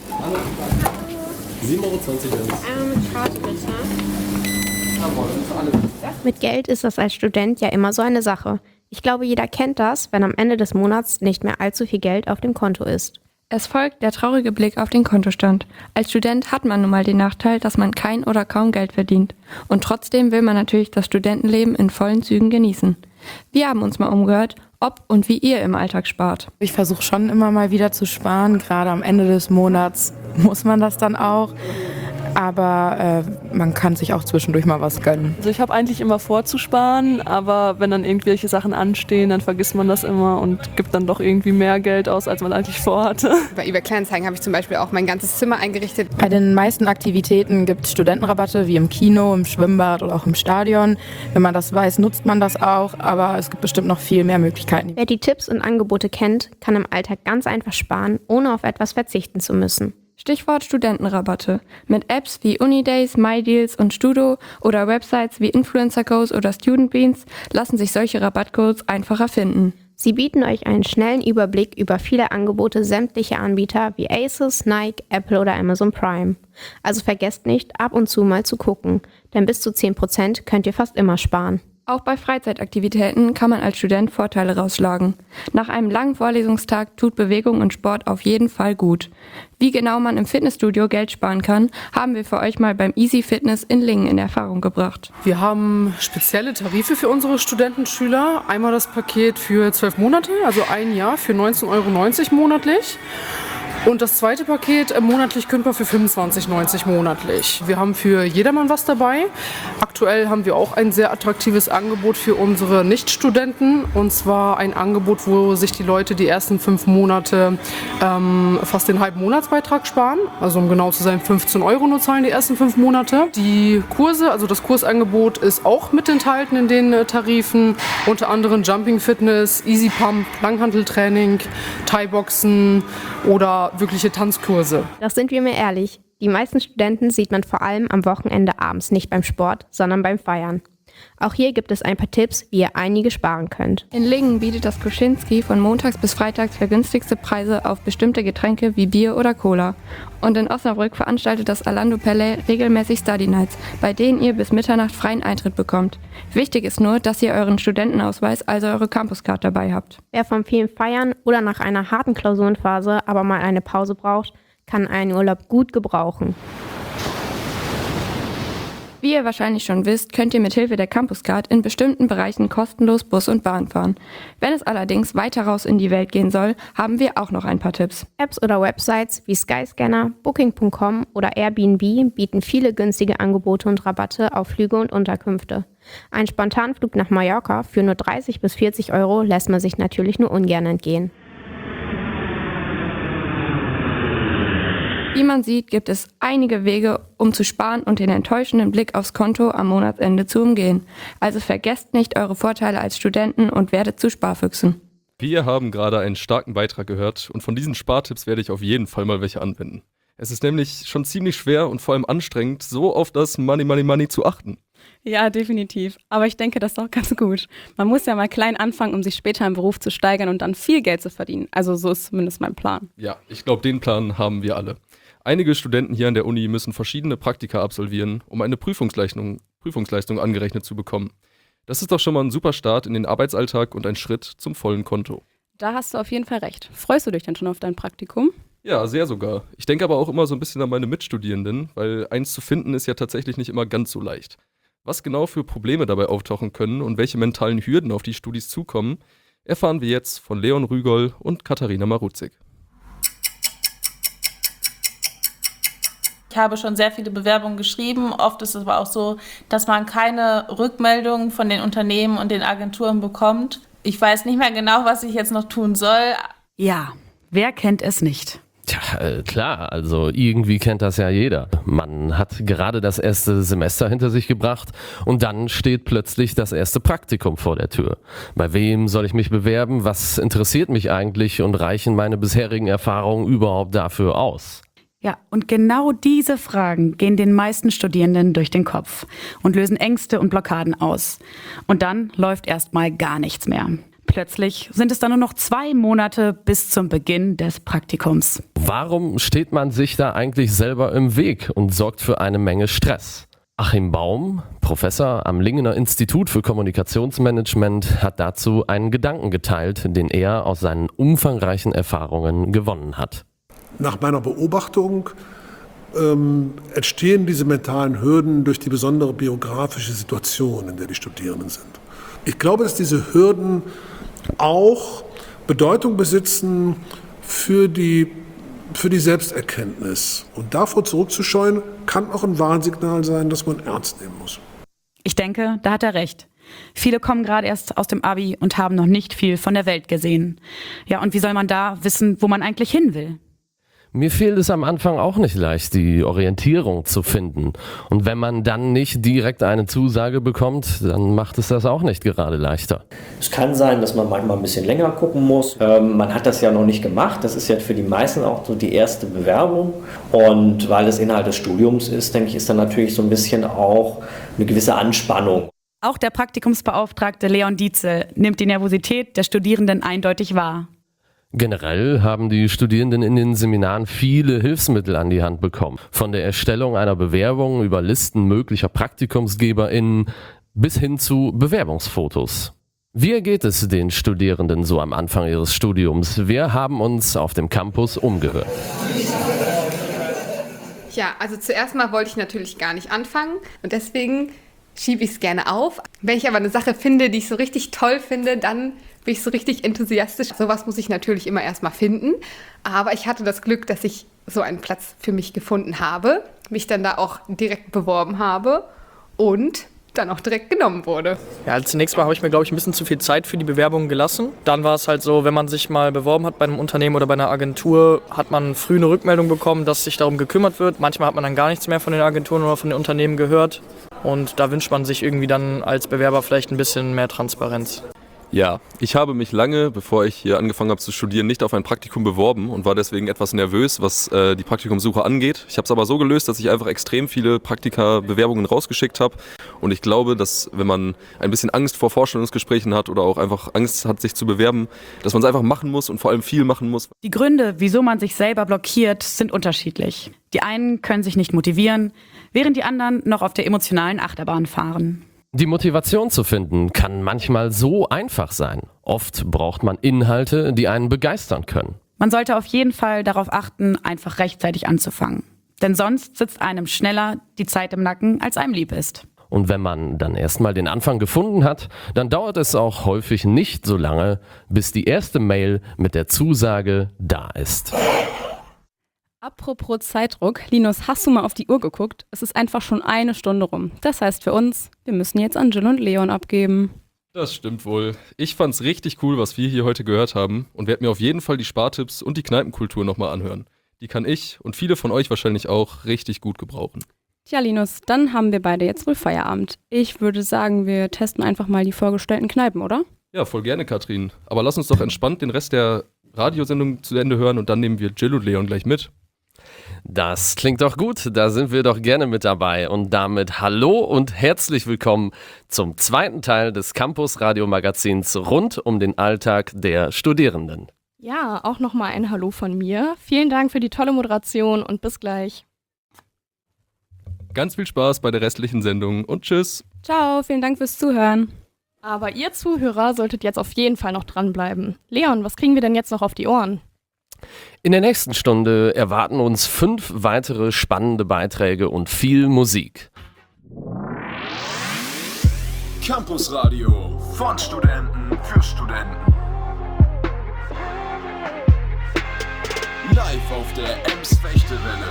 Speaker 12: sieben Euro zwanzig. Einmal mit Karte bitte.
Speaker 27: Mit Geld ist das als Student ja immer so eine Sache. Ich glaube, jeder kennt das, wenn am Ende des Monats nicht mehr allzu viel Geld auf dem Konto ist.
Speaker 28: Es folgt der traurige Blick auf den Kontostand. Als Student hat man nun mal den Nachteil, dass man kein oder kaum Geld verdient. Und trotzdem will man natürlich das Studentenleben in vollen Zügen genießen. Wir haben uns mal umgehört, ob und wie ihr im Alltag spart.
Speaker 4: Ich versuche schon immer mal wieder zu sparen, gerade am Ende des Monats muss man das dann auch. Aber äh, man kann sich auch zwischendurch mal was gönnen.
Speaker 6: Also ich habe eigentlich immer vor zu sparen, aber wenn dann irgendwelche Sachen anstehen, dann vergisst man das immer und gibt dann doch irgendwie mehr Geld aus, als man eigentlich vorhatte.
Speaker 8: Bei eBay Kleinanzeigen habe ich zum Beispiel auch mein ganzes Zimmer eingerichtet.
Speaker 4: Bei den meisten Aktivitäten gibt es Studentenrabatte, wie im Kino, im Schwimmbad oder auch im Stadion. Wenn man das weiß, nutzt man das auch, aber es gibt bestimmt noch viel mehr Möglichkeiten.
Speaker 27: Wer die Tipps und Angebote kennt, kann im Alltag ganz einfach sparen, ohne auf etwas verzichten zu müssen.
Speaker 28: Stichwort Studentenrabatte. Mit Apps wie Unidays, MyDeals und Studo oder Websites wie InfluencerCodes oder StudentBeans lassen sich solche Rabattcodes einfacher finden.
Speaker 27: Sie bieten euch einen schnellen Überblick über viele Angebote sämtlicher Anbieter wie Asus, Nike, Apple oder Amazon Prime. Also vergesst nicht, ab und zu mal zu gucken, denn bis zu zehn Prozent könnt ihr fast immer sparen.
Speaker 28: Auch bei Freizeitaktivitäten kann man als Student Vorteile rausschlagen. Nach einem langen Vorlesungstag tut Bewegung und Sport auf jeden Fall gut. Wie genau man im Fitnessstudio Geld sparen kann, haben wir für euch mal beim Easy Fitness in Lingen in Erfahrung gebracht.
Speaker 15: Wir haben spezielle Tarife für unsere Studentenschüler. Einmal das Paket für zwölf Monate, also ein Jahr für neunzehn Euro neunzig monatlich. Und das zweite Paket äh, monatlich kündbar für fünfundzwanzig Euro neunzig monatlich. Wir haben für jedermann was dabei. Aktuell haben wir auch ein sehr attraktives Angebot für unsere Nichtstudenten. Und zwar ein Angebot, wo sich die Leute die ersten fünf Monate ähm, fast den halben Monatsbeitrag sparen. Also um genau zu sein, fünfzehn Euro nur zahlen die ersten fünf Monate. Die Kurse, also das Kursangebot ist auch mit enthalten in den äh, Tarifen. Unter anderem Jumping Fitness, Easy Pump, Langhanteltraining, Thai-Boxen oder wirkliche Tanzkurse.
Speaker 27: Das sind wir mir ehrlich. Die meisten Studenten sieht man vor allem am Wochenende abends nicht beim Sport, sondern beim Feiern. Auch hier gibt es ein paar Tipps, wie ihr einige sparen könnt.
Speaker 28: In Lingen bietet das Koschinski von montags bis freitags vergünstigste Preise auf bestimmte Getränke wie Bier oder Cola. Und in Osnabrück veranstaltet das Alando Palais regelmäßig Study Nights, bei denen ihr bis Mitternacht freien Eintritt bekommt. Wichtig ist nur, dass ihr euren Studentenausweis, also eure Campuscard, dabei habt.
Speaker 27: Wer vom vielen Feiern oder nach einer harten Klausurenphase aber mal eine Pause braucht, kann einen Urlaub gut gebrauchen.
Speaker 28: Wie ihr wahrscheinlich schon wisst, könnt ihr mit Hilfe der Campuscard in bestimmten Bereichen kostenlos Bus und Bahn fahren. Wenn es allerdings weiter raus in die Welt gehen soll, haben wir auch noch ein paar Tipps.
Speaker 27: Apps oder Websites wie Skyscanner, Booking Punkt com oder Airbnb bieten viele günstige Angebote und Rabatte auf Flüge und Unterkünfte. Ein Spontanflug nach Mallorca für nur dreißig bis vierzig Euro lässt man sich natürlich nur ungern entgehen.
Speaker 28: Wie man sieht, gibt es einige Wege, um zu sparen und den enttäuschenden Blick aufs Konto am Monatsende zu umgehen. Also vergesst nicht eure Vorteile als Studenten und werdet zu Sparfüchsen.
Speaker 2: Wir haben gerade einen starken Beitrag gehört und von diesen Spartipps werde ich auf jeden Fall mal welche anwenden. Es ist nämlich schon ziemlich schwer und vor allem anstrengend, so auf das Money, Money, Money zu achten.
Speaker 3: Ja, definitiv. Aber ich denke, das ist auch ganz gut. Man muss ja mal klein anfangen, um sich später im Beruf zu steigern und dann viel Geld zu verdienen. Also so ist zumindest mein Plan.
Speaker 2: Ja, ich glaube, den Plan haben wir alle. Einige Studenten hier an der Uni müssen verschiedene Praktika absolvieren, um eine Prüfungsleistung, Prüfungsleistung angerechnet zu bekommen. Das ist doch schon mal ein super Start in den Arbeitsalltag und ein Schritt zum vollen Konto.
Speaker 3: Da hast du auf jeden Fall recht. Freust du dich denn schon auf dein Praktikum?
Speaker 2: Ja, sehr sogar. Ich denke aber auch immer so ein bisschen an meine Mitstudierenden, weil eins zu finden ist ja tatsächlich nicht immer ganz so leicht. Was genau für Probleme dabei auftauchen können und welche mentalen Hürden auf die Studis zukommen, erfahren wir jetzt von Leon Rügol und Katharina Maruzig.
Speaker 16: Ich habe schon sehr viele Bewerbungen geschrieben. Oft ist es aber auch so, dass man keine Rückmeldungen von den Unternehmen und den Agenturen bekommt. Ich weiß nicht mehr genau, was ich jetzt noch tun soll.
Speaker 17: Ja, wer kennt es nicht?
Speaker 18: Tja, äh, klar, also irgendwie kennt das ja jeder. Man hat gerade das erste Semester hinter sich gebracht und dann steht plötzlich das erste Praktikum vor der Tür. Bei wem soll ich mich bewerben? Was interessiert mich eigentlich und reichen meine bisherigen Erfahrungen überhaupt dafür aus?
Speaker 17: Ja, und genau diese Fragen gehen den meisten Studierenden durch den Kopf und lösen Ängste und Blockaden aus. Und dann läuft erstmal gar nichts mehr. Plötzlich sind es dann nur noch zwei Monate bis zum Beginn des Praktikums.
Speaker 18: Warum steht man sich da eigentlich selber im Weg und sorgt für eine Menge Stress? Achim Baum, Professor am Lingener Institut für Kommunikationsmanagement, hat dazu einen Gedanken geteilt, den er aus seinen umfangreichen Erfahrungen gewonnen hat.
Speaker 19: Nach meiner Beobachtung ähm, entstehen diese mentalen Hürden durch die besondere biografische Situation, in der die Studierenden sind. Ich glaube, dass diese Hürden auch Bedeutung besitzen für die, für die Selbsterkenntnis. Und davor zurückzuscheuen, kann auch ein Warnsignal sein, das man ernst nehmen muss.
Speaker 17: Ich denke, da hat er recht. Viele kommen gerade erst aus dem Abi und haben noch nicht viel von der Welt gesehen. Ja, und wie soll man da wissen, wo man eigentlich hin will?
Speaker 18: Mir fiel es am Anfang auch nicht leicht, die Orientierung zu finden. Und wenn man dann nicht direkt eine Zusage bekommt, dann macht es das auch nicht gerade leichter.
Speaker 5: Es kann sein, dass man manchmal ein bisschen länger gucken muss. Ähm, man hat das ja noch nicht gemacht. Das ist ja für die meisten auch so die erste Bewerbung. Und weil es Inhalt des Studiums ist, denke ich, ist dann natürlich so ein bisschen auch eine gewisse Anspannung.
Speaker 17: Auch der Praktikumsbeauftragte Leon Dietzel nimmt die Nervosität der Studierenden eindeutig wahr.
Speaker 18: Generell haben die Studierenden in den Seminaren viele Hilfsmittel an die Hand bekommen. Von der Erstellung einer Bewerbung über Listen möglicher PraktikumsgeberInnen bis hin zu Bewerbungsfotos. Wie ergeht es den Studierenden so am Anfang ihres Studiums? Wir haben uns auf dem Campus umgehört.
Speaker 8: Ja, also zuerst mal wollte ich natürlich gar nicht anfangen und deswegen schiebe ich es gerne auf. Wenn ich aber eine Sache finde, die ich so richtig toll finde, dann bin ich so richtig enthusiastisch. Sowas muss ich natürlich immer erstmal finden. Aber ich hatte das Glück, dass ich so einen Platz für mich gefunden habe, mich dann da auch direkt beworben habe und dann auch direkt genommen wurde.
Speaker 14: Ja, zunächst mal habe ich mir, glaube ich, ein bisschen zu viel Zeit für die Bewerbung gelassen. Dann war es halt so, wenn man sich mal beworben hat bei einem Unternehmen oder bei einer Agentur, hat man früh eine Rückmeldung bekommen, dass sich darum gekümmert wird. Manchmal hat man dann gar nichts mehr von den Agenturen oder von den Unternehmen gehört. Und da wünscht man sich irgendwie dann als Bewerber vielleicht ein bisschen mehr Transparenz.
Speaker 2: Ja, ich habe mich lange, bevor ich hier angefangen habe zu studieren, nicht auf ein Praktikum beworben und war deswegen etwas nervös, was äh, die Praktikumssuche angeht. Ich habe es aber so gelöst, dass ich einfach extrem viele Praktika-Bewerbungen rausgeschickt habe. Und ich glaube, dass wenn man ein bisschen Angst vor Vorstellungsgesprächen hat oder auch einfach Angst hat, sich zu bewerben, dass man es einfach machen muss und vor allem viel machen muss.
Speaker 17: Die Gründe, wieso man sich selber blockiert, sind unterschiedlich. Die einen können sich nicht motivieren, während die anderen noch auf der emotionalen Achterbahn fahren.
Speaker 18: Die Motivation zu finden kann manchmal so einfach sein. Oft braucht man Inhalte, die einen begeistern können.
Speaker 17: Man sollte auf jeden Fall darauf achten, einfach rechtzeitig anzufangen. Denn sonst sitzt einem schneller die Zeit im Nacken, als einem lieb ist.
Speaker 18: Und wenn man dann erstmal den Anfang gefunden hat, dann dauert es auch häufig nicht so lange, bis die erste Mail mit der Zusage da ist.
Speaker 3: Apropos Zeitdruck, Linus, hast du mal auf die Uhr geguckt? Es ist einfach schon eine Stunde rum. Das heißt für uns, wir müssen jetzt an Jill und Leon abgeben.
Speaker 2: Das stimmt wohl. Ich fand's richtig cool, was wir hier heute gehört haben und werde mir auf jeden Fall die Spartipps und die Kneipenkultur nochmal anhören. Die kann ich und viele von euch wahrscheinlich auch richtig gut gebrauchen.
Speaker 3: Tja, Linus, dann haben wir beide jetzt wohl Feierabend. Ich würde sagen, wir testen einfach mal die vorgestellten Kneipen, oder?
Speaker 2: Ja, voll gerne, Katrin. Aber lass uns doch entspannt den Rest der Radiosendung zu Ende hören und dann nehmen wir Jill und Leon gleich mit.
Speaker 18: Das klingt doch gut, da sind wir doch gerne mit dabei und damit hallo und herzlich willkommen zum zweiten Teil des Campus Radio Magazins rund um den Alltag der Studierenden.
Speaker 13: Ja, auch nochmal ein Hallo von mir. Vielen Dank für die tolle Moderation und bis gleich.
Speaker 2: Ganz viel Spaß bei der restlichen Sendung und tschüss.
Speaker 3: Ciao, vielen Dank fürs Zuhören.
Speaker 13: Aber ihr Zuhörer solltet jetzt auf jeden Fall noch dranbleiben. Leon, was kriegen wir denn jetzt noch auf die Ohren?
Speaker 18: In der nächsten Stunde erwarten uns fünf weitere spannende Beiträge und viel Musik.
Speaker 20: Campus Radio von Studenten für Studenten. Live auf der Ems-Fechtewelle.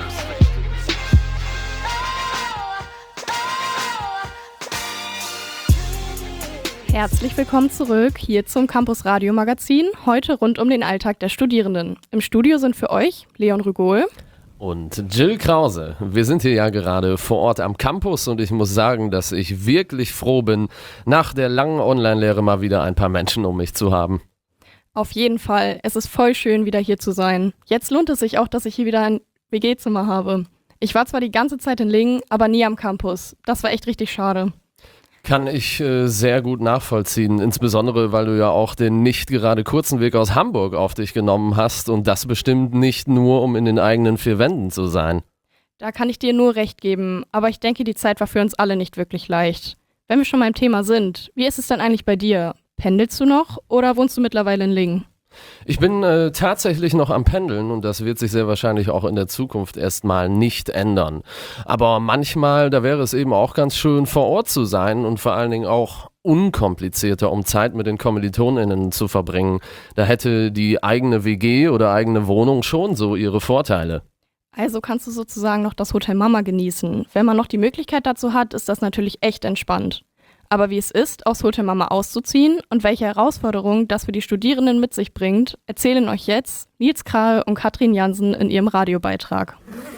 Speaker 13: Herzlich willkommen zurück hier zum Campus Radio Magazin, heute rund um den Alltag der Studierenden. Im Studio sind für euch Leon Rügol
Speaker 18: und Jill Krause. Wir sind hier ja gerade vor Ort am Campus und ich muss sagen, dass ich wirklich froh bin, nach der langen Online-Lehre mal wieder ein paar Menschen um mich zu haben.
Speaker 13: Auf jeden Fall, es ist voll schön, wieder hier zu sein. Jetzt lohnt es sich auch, dass ich hier wieder ein W G-Zimmer habe. Ich war zwar die ganze Zeit in Lingen, aber nie am Campus. Das war echt richtig schade.
Speaker 18: Kann ich äh, sehr gut nachvollziehen, insbesondere weil du ja auch den nicht gerade kurzen Weg aus Hamburg auf dich genommen hast und das bestimmt nicht nur, um in den eigenen vier Wänden zu sein.
Speaker 13: Da kann ich dir nur recht geben, aber ich denke, die Zeit war für uns alle nicht wirklich leicht. Wenn wir schon beim Thema sind, wie ist es denn eigentlich bei dir? Pendelst du noch oder wohnst du mittlerweile in Lingen?
Speaker 18: Ich bin äh, tatsächlich noch am Pendeln und das wird sich sehr wahrscheinlich auch in der Zukunft erstmal nicht ändern. Aber manchmal, da wäre es eben auch ganz schön, vor Ort zu sein und vor allen Dingen auch unkomplizierter, um Zeit mit den KommilitonInnen zu verbringen. Da hätte die eigene W G oder eigene Wohnung schon so ihre Vorteile.
Speaker 13: Also kannst du sozusagen noch das Hotel Mama genießen. Wenn man noch die Möglichkeit dazu hat, ist das natürlich echt entspannt. Aber wie es ist, aus Hotel Mama auszuziehen und welche Herausforderungen das für die Studierenden mit sich bringt, erzählen euch jetzt Nils Krahe und Katrin Jansen in ihrem Radiobeitrag.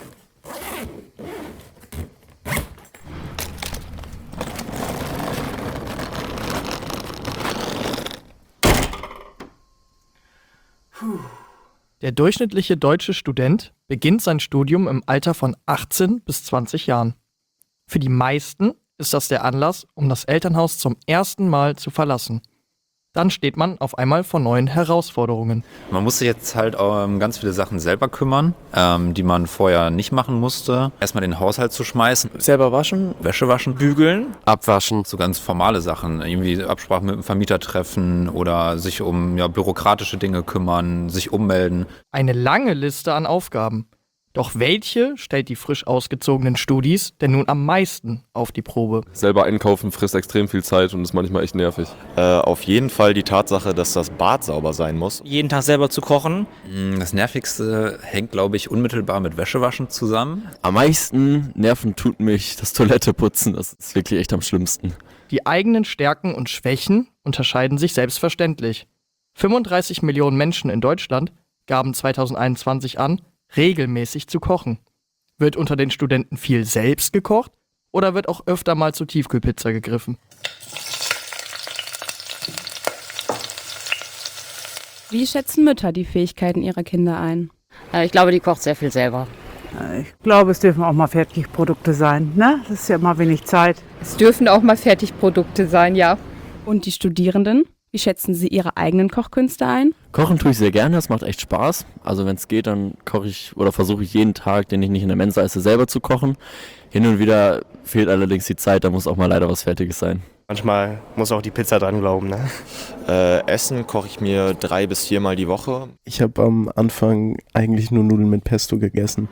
Speaker 14: Der durchschnittliche deutsche Student beginnt sein Studium im Alter von achtzehn bis zwanzig Jahren. Für die meisten ist das der Anlass, um das Elternhaus zum ersten Mal zu verlassen. Dann steht man auf einmal vor neuen Herausforderungen.
Speaker 7: Man muss sich jetzt halt um ganz viele Sachen selber kümmern, ähm, die man vorher nicht machen musste. Erstmal den Haushalt zu schmeißen. Selber waschen. Wäsche waschen, bügeln. Abwaschen. So ganz formale Sachen. Irgendwie Absprache mit dem Vermieter treffen oder sich um ja, bürokratische Dinge kümmern, sich ummelden.
Speaker 14: Eine lange Liste an Aufgaben. Doch welche stellt die frisch ausgezogenen Studis denn nun am meisten auf die Probe?
Speaker 2: Selber einkaufen frisst extrem viel Zeit und ist manchmal echt nervig.
Speaker 11: Äh, auf jeden Fall die Tatsache, dass das Bad sauber sein muss.
Speaker 7: Jeden Tag selber zu kochen. Das Nervigste hängt, glaube ich, unmittelbar mit Wäschewaschen zusammen.
Speaker 21: Am meisten Nerven tut mich das Toiletteputzen. Das ist wirklich echt am schlimmsten.
Speaker 14: Die eigenen Stärken und Schwächen unterscheiden sich selbstverständlich. fünfunddreißig Millionen Menschen in Deutschland gaben zweitausendeinundzwanzig an, regelmäßig zu kochen. Wird unter den Studenten viel selbst gekocht oder wird auch öfter mal zu Tiefkühlpizza gegriffen?
Speaker 3: Wie schätzen Mütter die Fähigkeiten ihrer Kinder ein?
Speaker 22: Ich glaube, die kocht sehr viel selber.
Speaker 23: Ich glaube, es dürfen auch mal Fertigprodukte sein, ne? Das ist ja immer wenig Zeit.
Speaker 28: Es dürfen auch mal Fertigprodukte sein, ja.
Speaker 3: Und die Studierenden? Wie schätzen sie ihre eigenen Kochkünste ein?
Speaker 21: Kochen tue ich sehr gerne, das macht echt Spaß. Also wenn es geht, dann koche ich oder versuche ich jeden Tag, den ich nicht in der Mensa esse, selber zu kochen. Hin und wieder fehlt allerdings die Zeit, da muss auch mal leider was Fertiges sein.
Speaker 24: Manchmal muss auch die Pizza dran glauben, ne?
Speaker 11: Äh, Essen koche ich mir drei bis viermal die Woche.
Speaker 25: Ich habe am Anfang eigentlich nur Nudeln mit Pesto gegessen.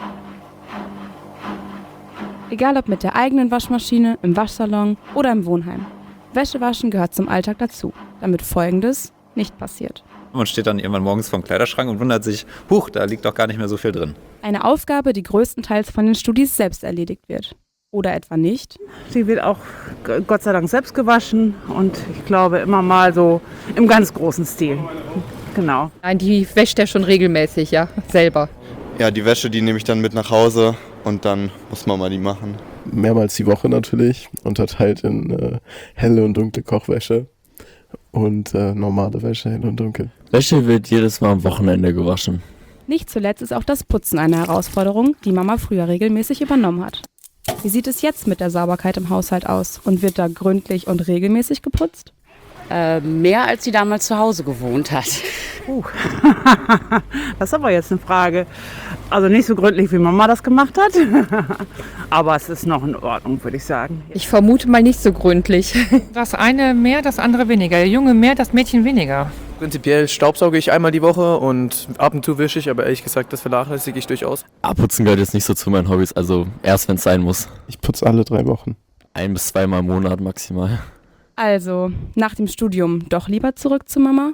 Speaker 3: Egal ob mit der eigenen Waschmaschine, im Waschsalon oder im Wohnheim. Wäschewaschen gehört zum Alltag dazu, damit Folgendes nicht passiert.
Speaker 7: Man steht dann irgendwann morgens vor dem Kleiderschrank und wundert sich, huch, da liegt doch gar nicht mehr so viel drin.
Speaker 3: Eine Aufgabe, die größtenteils von den Studis selbst erledigt wird. Oder etwa nicht?
Speaker 23: Sie wird auch Gott sei Dank selbst gewaschen und ich glaube immer mal so im ganz großen Stil. Genau.
Speaker 28: Nein, die wäscht er schon regelmäßig, ja, selber.
Speaker 11: Ja, die Wäsche, die nehme ich dann mit nach Hause und dann muss Mama die machen.
Speaker 25: Mehrmals die Woche natürlich, unterteilt in äh, helle und dunkle Kochwäsche und äh, normale Wäsche, hell und dunkel.
Speaker 21: Wäsche wird jedes Mal am Wochenende gewaschen.
Speaker 3: Nicht zuletzt ist auch das Putzen eine Herausforderung, die Mama früher regelmäßig übernommen hat. Wie sieht es jetzt mit der Sauberkeit im Haushalt aus und wird da gründlich und regelmäßig geputzt?
Speaker 22: Äh, mehr als sie damals zu Hause gewohnt hat.
Speaker 23: Uh. Das ist aber jetzt eine Frage. Also nicht so gründlich, wie Mama das gemacht hat. Aber es ist noch in Ordnung, würde ich sagen.
Speaker 28: Ich vermute mal nicht so gründlich.
Speaker 26: Das eine mehr, das andere weniger. Der Junge mehr, das Mädchen weniger.
Speaker 29: Prinzipiell staubsauge ich einmal die Woche und ab und zu wische ich, aber ehrlich gesagt, das vernachlässige ich durchaus.
Speaker 21: Abputzen gehört jetzt nicht so zu meinen Hobbys, also erst wenn es sein muss.
Speaker 25: Ich putze alle drei Wochen.
Speaker 21: Ein bis zweimal im Monat maximal.
Speaker 3: Also, nach dem Studium doch lieber zurück zu Mama?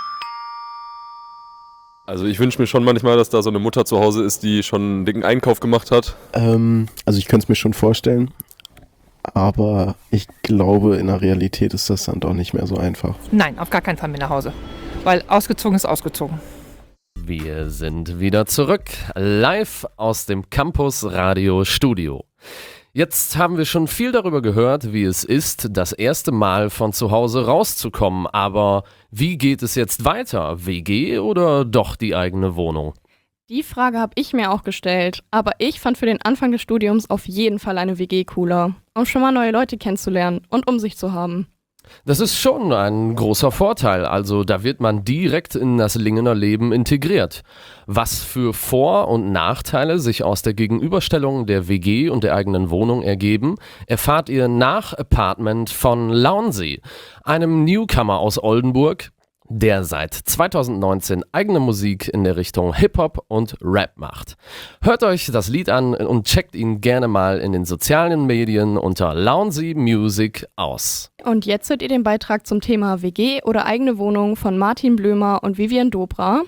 Speaker 2: Also ich wünsche mir schon manchmal, dass da so eine Mutter zu Hause ist, die schon einen dicken Einkauf gemacht hat.
Speaker 25: Ähm, also ich könnte es mir schon vorstellen, aber ich glaube, in der Realität ist das dann doch nicht mehr so einfach.
Speaker 26: Nein, auf gar keinen Fall mehr nach Hause, weil ausgezogen ist ausgezogen.
Speaker 18: Wir sind wieder zurück, live aus dem Campus Radio Studio. Jetzt haben wir schon viel darüber gehört, wie es ist, das erste Mal von zu Hause rauszukommen. Aber wie geht es jetzt weiter? W G oder doch die eigene Wohnung?
Speaker 13: Die Frage habe ich mir auch gestellt. Aber ich fand für den Anfang des Studiums auf jeden Fall eine W G cooler. Um schon mal neue Leute kennenzulernen und um sich zu haben.
Speaker 18: Das ist schon ein großer Vorteil, also da wird man direkt in das Lingener Leben integriert. Was für Vor- und Nachteile sich aus der Gegenüberstellung der W G und der eigenen Wohnung ergeben, erfahrt ihr nach Apartment von Launsee, einem Newcomer aus Oldenburg. der seit zweitausendneunzehn eigene Musik in der Richtung Hip-Hop und Rap macht. Hört euch das Lied an und checkt ihn gerne mal in den sozialen Medien unter Lounsey Music aus.
Speaker 13: Und jetzt hört ihr den Beitrag zum Thema W G oder eigene Wohnung von Martin Blömer und Vivian Dobra.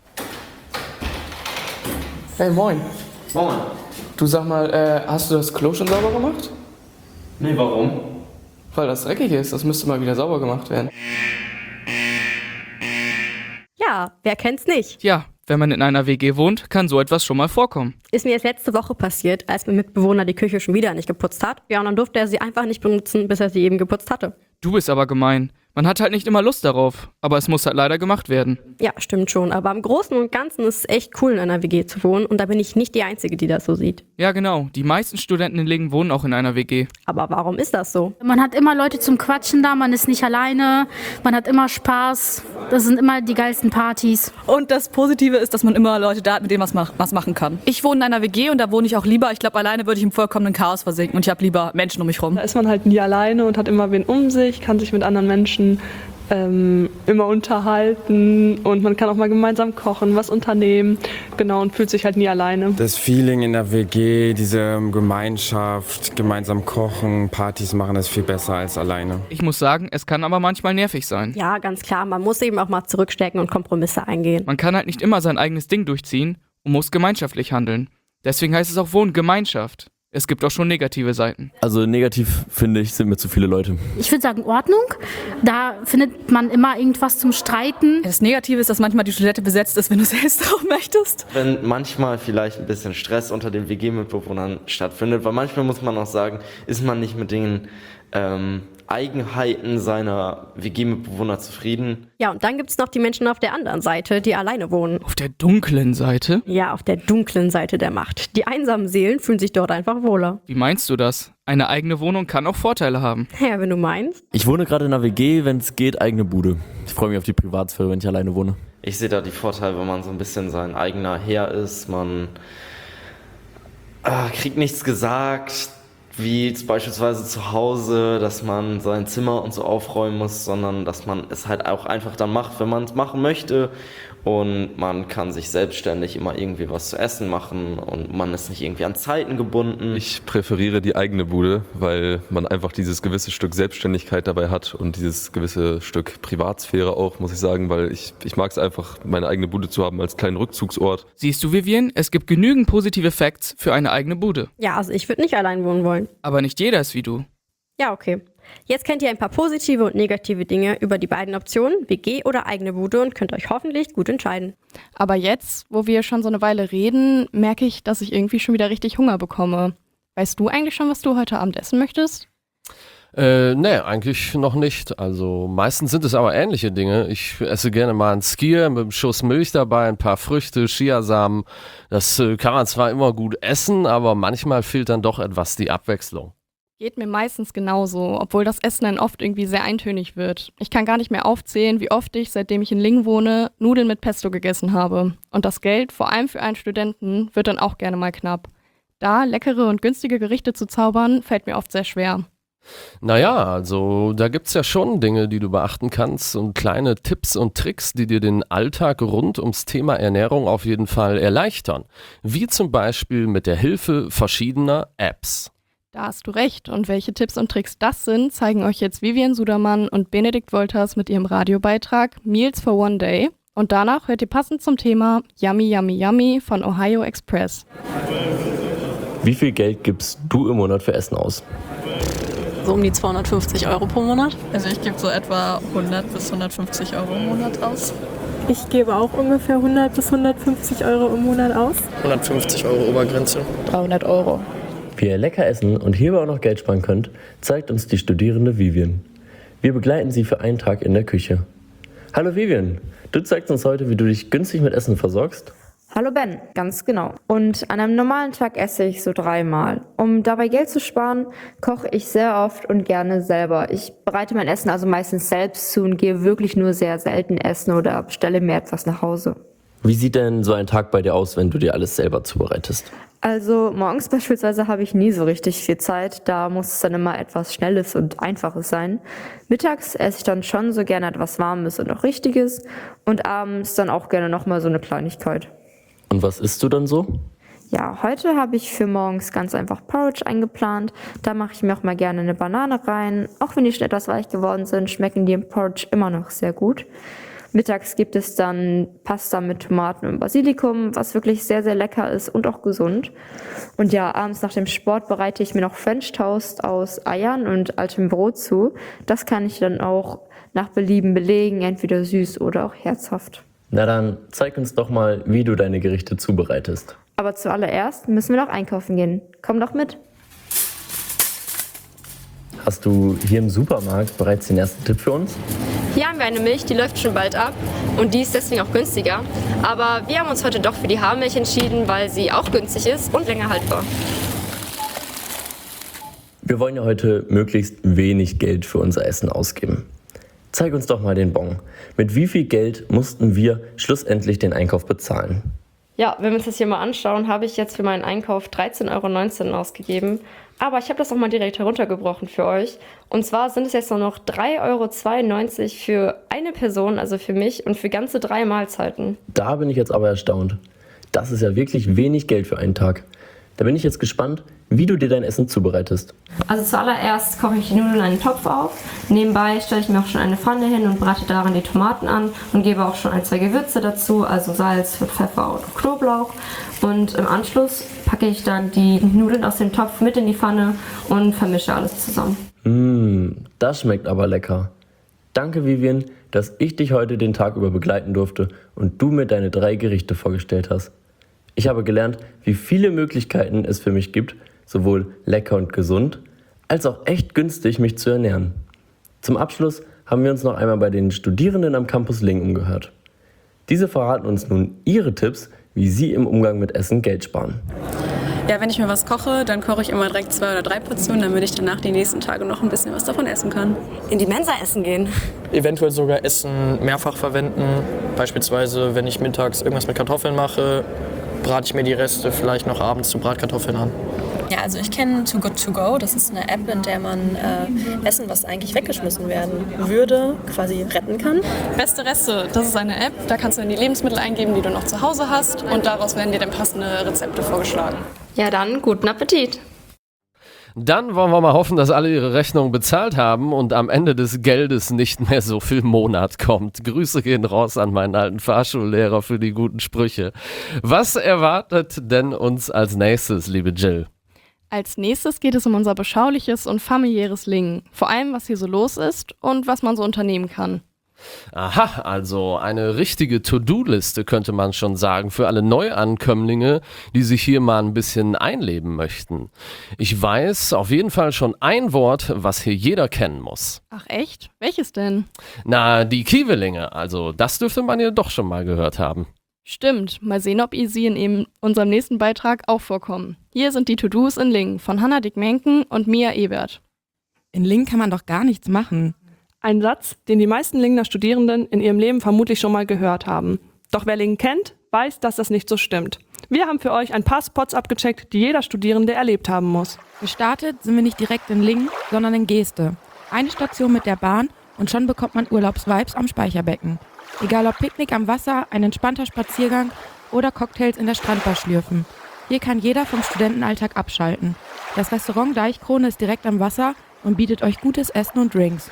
Speaker 1: Hey, moin.
Speaker 5: Moin.
Speaker 1: Du, sag mal, äh, hast du das Klo schon sauber gemacht?
Speaker 5: Nee, warum?
Speaker 1: Weil das dreckig ist, das müsste mal wieder sauber gemacht werden.
Speaker 4: Ja, wer kennt's nicht?
Speaker 1: Ja, wenn man in einer W G wohnt, kann so etwas schon mal vorkommen.
Speaker 4: Ist mir jetzt letzte Woche passiert, als mein Mitbewohner die Küche schon wieder nicht geputzt hat. Ja, und dann durfte er sie einfach nicht benutzen, bis er sie eben geputzt hatte.
Speaker 1: Du bist aber gemein. Man hat halt nicht immer Lust darauf, aber es muss halt leider gemacht werden.
Speaker 4: Ja, stimmt schon, aber im Großen und Ganzen ist es echt cool, in einer W G zu wohnen und da bin ich nicht die Einzige, die das so sieht.
Speaker 1: Ja, genau. Die meisten Studenten in Lingen wohnen auch in einer W G.
Speaker 4: Aber warum ist das so?
Speaker 6: Man hat immer Leute zum Quatschen da, man ist nicht alleine, man hat immer Spaß, das sind immer die geilsten Partys.
Speaker 9: Und das Positive ist, dass man immer Leute da hat, mit denen man was, was machen kann. Ich wohne in einer W G und da wohne ich auch lieber. Ich glaube, alleine würde ich im vollkommenen Chaos versinken und ich habe lieber Menschen um mich rum.
Speaker 10: Da ist man halt nie alleine und hat immer wen um sich, kann sich mit anderen Menschen ähm, immer unterhalten und man kann auch mal gemeinsam kochen, was unternehmen, genau, und fühlt sich halt nie alleine.
Speaker 12: Das Feeling in der W G, diese Gemeinschaft, gemeinsam kochen, Partys machen, ist viel besser als alleine.
Speaker 1: Ich muss sagen, es kann aber manchmal nervig sein.
Speaker 4: Ja, ganz klar, man muss eben auch mal zurückstecken und Kompromisse eingehen.
Speaker 1: Man kann halt nicht immer sein eigenes Ding durchziehen und muss gemeinschaftlich handeln. Deswegen heißt es auch Wohngemeinschaft. Es gibt auch schon negative Seiten.
Speaker 21: Also negativ, finde ich, sind mir zu viele Leute.
Speaker 6: Ich würde sagen Ordnung, da findet man immer irgendwas zum Streiten.
Speaker 9: Das Negative ist, dass manchmal die Toilette besetzt ist, wenn du selbst drauf möchtest.
Speaker 15: Wenn manchmal vielleicht ein bisschen Stress unter den W G-Mitbewohnern stattfindet, weil manchmal muss man auch sagen, ist man nicht mit den ähm, Eigenheiten seiner W G-Mitbewohner zufrieden.
Speaker 4: Ja, und dann gibt es noch die Menschen auf der anderen Seite, die alleine wohnen.
Speaker 1: Auf der dunklen Seite?
Speaker 4: Ja, auf der dunklen Seite der Macht. Die einsamen Seelen fühlen sich dort einfach wohler.
Speaker 1: Wie meinst du das? Eine eigene Wohnung kann auch Vorteile haben.
Speaker 4: Ja, wenn du meinst.
Speaker 21: Ich wohne gerade in einer W G, wenn es geht, eigene Bude. Ich freue mich auf die Privatsphäre, wenn ich alleine wohne.
Speaker 15: Ich sehe da die Vorteile, wenn man so ein bisschen sein eigener Herr ist. Man äh, kriegt nichts gesagt, wie beispielsweise zu Hause, dass man sein Zimmer und so aufräumen muss, sondern dass man es halt auch einfach dann macht, wenn man es machen möchte. Und man kann sich selbstständig immer irgendwie was zu essen machen und man ist nicht irgendwie an Zeiten gebunden.
Speaker 2: Ich präferiere die eigene Bude, weil man einfach dieses gewisse Stück Selbstständigkeit dabei hat und dieses gewisse Stück Privatsphäre auch, muss ich sagen, weil ich, ich mag es einfach, meine eigene Bude zu haben als kleinen Rückzugsort.
Speaker 1: Siehst du, Vivian, es gibt genügend positive Facts für eine eigene Bude.
Speaker 4: Ja, also ich würde nicht allein wohnen wollen.
Speaker 1: Aber nicht jeder ist wie du.
Speaker 4: Ja, okay. Jetzt kennt ihr ein paar positive und negative Dinge über die beiden Optionen, W G oder eigene Bude, und könnt euch hoffentlich gut entscheiden.
Speaker 13: Aber jetzt, wo wir schon so eine Weile reden, merke ich, dass ich irgendwie schon wieder richtig Hunger bekomme. Weißt du eigentlich schon, was du heute Abend essen möchtest?
Speaker 18: Äh, nee, eigentlich noch nicht. Also meistens sind es aber ähnliche Dinge. Ich esse gerne mal einen Skier mit einem Schuss Milch dabei, ein paar Früchte, Chiasamen. Das äh, kann man zwar immer gut essen, aber manchmal fehlt dann doch etwas die Abwechslung.
Speaker 13: Geht mir meistens genauso, obwohl das Essen dann oft irgendwie sehr eintönig wird. Ich kann gar nicht mehr aufzählen, wie oft ich, seitdem ich in Lingen wohne, Nudeln mit Pesto gegessen habe. Und das Geld, vor allem für einen Studenten, wird dann auch gerne mal knapp. Da leckere und günstige Gerichte zu zaubern, fällt mir oft sehr schwer.
Speaker 18: Naja, also da gibt's ja schon Dinge, die du beachten kannst und kleine Tipps und Tricks, die dir den Alltag rund ums Thema Ernährung auf jeden Fall erleichtern. Wie zum Beispiel mit der Hilfe verschiedener Apps.
Speaker 13: Da hast du recht. Und welche Tipps und Tricks das sind, zeigen euch jetzt Vivian Sudermann und Benedikt Wolters mit ihrem Radiobeitrag Meals for One Day. Und danach hört ihr passend zum Thema Yummy Yummy Yummy von Ohio Express.
Speaker 21: Wie viel Geld gibst du im Monat für Essen aus?
Speaker 16: So um die zweihundertfünfzig Euro pro Monat.
Speaker 27: Also ich gebe so etwa hundert bis hundertfünfzig Euro im Monat aus.
Speaker 30: Ich gebe auch ungefähr hundert bis hundertfünfzig Euro im Monat aus.
Speaker 29: hundertfünfzig Euro Obergrenze.
Speaker 30: dreihundert Euro.
Speaker 21: Wie ihr lecker essen und hierbei auch noch Geld sparen könnt, zeigt uns die Studierende Vivian. Wir begleiten sie für einen Tag in der Küche. Hallo Vivian, du zeigst uns heute, wie du dich günstig mit Essen versorgst.
Speaker 31: Hallo Ben, ganz genau. Und an einem normalen Tag esse ich so dreimal. Um dabei Geld zu sparen, koche ich sehr oft und gerne selber. Ich bereite mein Essen also meistens selbst zu und gehe wirklich nur sehr selten essen oder bestelle mir etwas nach Hause.
Speaker 21: Wie sieht denn so ein Tag bei dir aus, wenn du dir alles selber zubereitest?
Speaker 31: Also morgens beispielsweise habe ich nie so richtig viel Zeit, da muss es dann immer etwas Schnelles und Einfaches sein. Mittags esse ich dann schon so gerne etwas Warmes und auch Richtiges und abends dann auch gerne nochmal so eine Kleinigkeit.
Speaker 21: Und was isst du dann so?
Speaker 31: Ja, heute habe ich für morgens ganz einfach Porridge eingeplant. Da mache ich mir auch mal gerne eine Banane rein. Auch wenn die schon etwas weich geworden sind, schmecken die im Porridge immer noch sehr gut. Mittags gibt es dann Pasta mit Tomaten und Basilikum, was wirklich sehr, sehr lecker ist und auch gesund. Und ja, abends nach dem Sport bereite ich mir noch French Toast aus Eiern und altem Brot zu. Das kann ich dann auch nach Belieben belegen, entweder süß oder auch herzhaft.
Speaker 21: Na dann, zeig uns doch mal, wie du deine Gerichte zubereitest.
Speaker 31: Aber zuallererst müssen wir noch einkaufen gehen. Komm doch mit.
Speaker 21: Hast du hier im Supermarkt bereits den ersten Tipp für uns?
Speaker 7: Hier haben wir eine Milch, die läuft schon bald ab und die ist deswegen auch günstiger. Aber wir haben uns heute doch für die Haarmilch entschieden, weil sie auch günstig ist und länger haltbar.
Speaker 21: Wir wollen ja heute möglichst wenig Geld für unser Essen ausgeben. Zeig uns doch mal den Bon. Mit wie viel Geld mussten wir schlussendlich den Einkauf bezahlen?
Speaker 7: Ja, wenn wir uns das hier mal anschauen, habe ich jetzt für meinen Einkauf dreizehn Euro neunzehn ausgegeben. Aber ich habe das auch mal direkt heruntergebrochen für euch. Und zwar sind es jetzt nur noch drei Euro zweiundneunzig für eine Person, also für mich, und für ganze drei Mahlzeiten.
Speaker 21: Da bin ich jetzt aber erstaunt. Das ist ja wirklich wenig Geld für einen Tag. Da bin ich jetzt gespannt, wie du dir dein Essen zubereitest.
Speaker 7: Also zuallererst koche ich die Nudeln in einen Topf auf. Nebenbei stelle ich mir auch schon eine Pfanne hin und brate darin die Tomaten an und gebe auch schon ein, zwei Gewürze dazu, also Salz, Pfeffer und Knoblauch. Und im Anschluss packe ich dann die Nudeln aus dem Topf mit in die Pfanne und vermische alles zusammen.
Speaker 21: Mmh, das schmeckt aber lecker. Danke, Vivian, dass ich dich heute den Tag über begleiten durfte und du mir deine drei Gerichte vorgestellt hast. Ich habe gelernt, wie viele Möglichkeiten es für mich gibt, sowohl lecker und gesund, als auch echt günstig mich zu ernähren. Zum Abschluss haben wir uns noch einmal bei den Studierenden am Campus Lingen umgehört. Diese verraten uns nun ihre Tipps, wie sie im Umgang mit Essen Geld sparen.
Speaker 16: Ja, wenn ich mir was koche, dann koche ich immer direkt zwei oder drei Portionen, damit ich danach die nächsten Tage noch ein bisschen was davon essen kann.
Speaker 7: In die Mensa essen gehen.
Speaker 8: Eventuell sogar Essen mehrfach verwenden. Beispielsweise, wenn ich mittags irgendwas mit Kartoffeln mache, brate ich mir die Reste vielleicht noch abends zu Bratkartoffeln an.
Speaker 16: Ja, also ich kenne Too Good To Go. Das ist eine App, in der man äh, Essen, was eigentlich weggeschmissen werden würde, quasi retten kann.
Speaker 10: Beste Reste, das ist eine App, da kannst du dann die Lebensmittel eingeben, die du noch zu Hause hast und daraus werden dir dann passende Rezepte vorgeschlagen.
Speaker 7: Ja, dann guten Appetit.
Speaker 18: Dann wollen wir mal hoffen, dass alle ihre Rechnungen bezahlt haben und am Ende des Geldes nicht mehr so viel Monat kommt. Grüße gehen raus an meinen alten Fahrschullehrer für die guten Sprüche. Was erwartet denn uns als nächstes, liebe Jill?
Speaker 13: Als nächstes geht es um unser beschauliches und familiäres Lingen. Vor allem, was hier so los ist und was man so unternehmen kann.
Speaker 18: Aha, also eine richtige To-Do-Liste könnte man schon sagen für alle Neuankömmlinge, die sich hier mal ein bisschen einleben möchten. Ich weiß auf jeden Fall schon ein Wort, was hier jeder kennen muss.
Speaker 13: Ach echt? Welches denn?
Speaker 18: Na, die Kiewelinge, also das dürfte man ja doch schon mal gehört haben.
Speaker 13: Stimmt, mal sehen, ob sie in eben unserem nächsten Beitrag auch vorkommen. Hier sind die To-Dos in Lingen von Hannah Dick-Menken und Mia Ebert.
Speaker 11: In Lingen kann man doch gar nichts machen.
Speaker 10: Ein Satz, den die meisten Lingener Studierenden in ihrem Leben vermutlich schon mal gehört haben. Doch wer Lingen kennt, weiß, dass das nicht so stimmt. Wir haben für euch ein paar Spots abgecheckt, die jeder Studierende erlebt haben muss.
Speaker 11: Gestartet sind wir nicht direkt in Lingen, sondern in Geeste. Eine Station mit der Bahn und schon bekommt man Urlaubsvibes am Speicherbecken. Egal ob Picknick am Wasser, ein entspannter Spaziergang oder Cocktails in der Strandbar schlürfen. Hier kann jeder vom Studentenalltag abschalten. Das Restaurant Deichkrone ist direkt am Wasser und bietet euch gutes Essen und Drinks.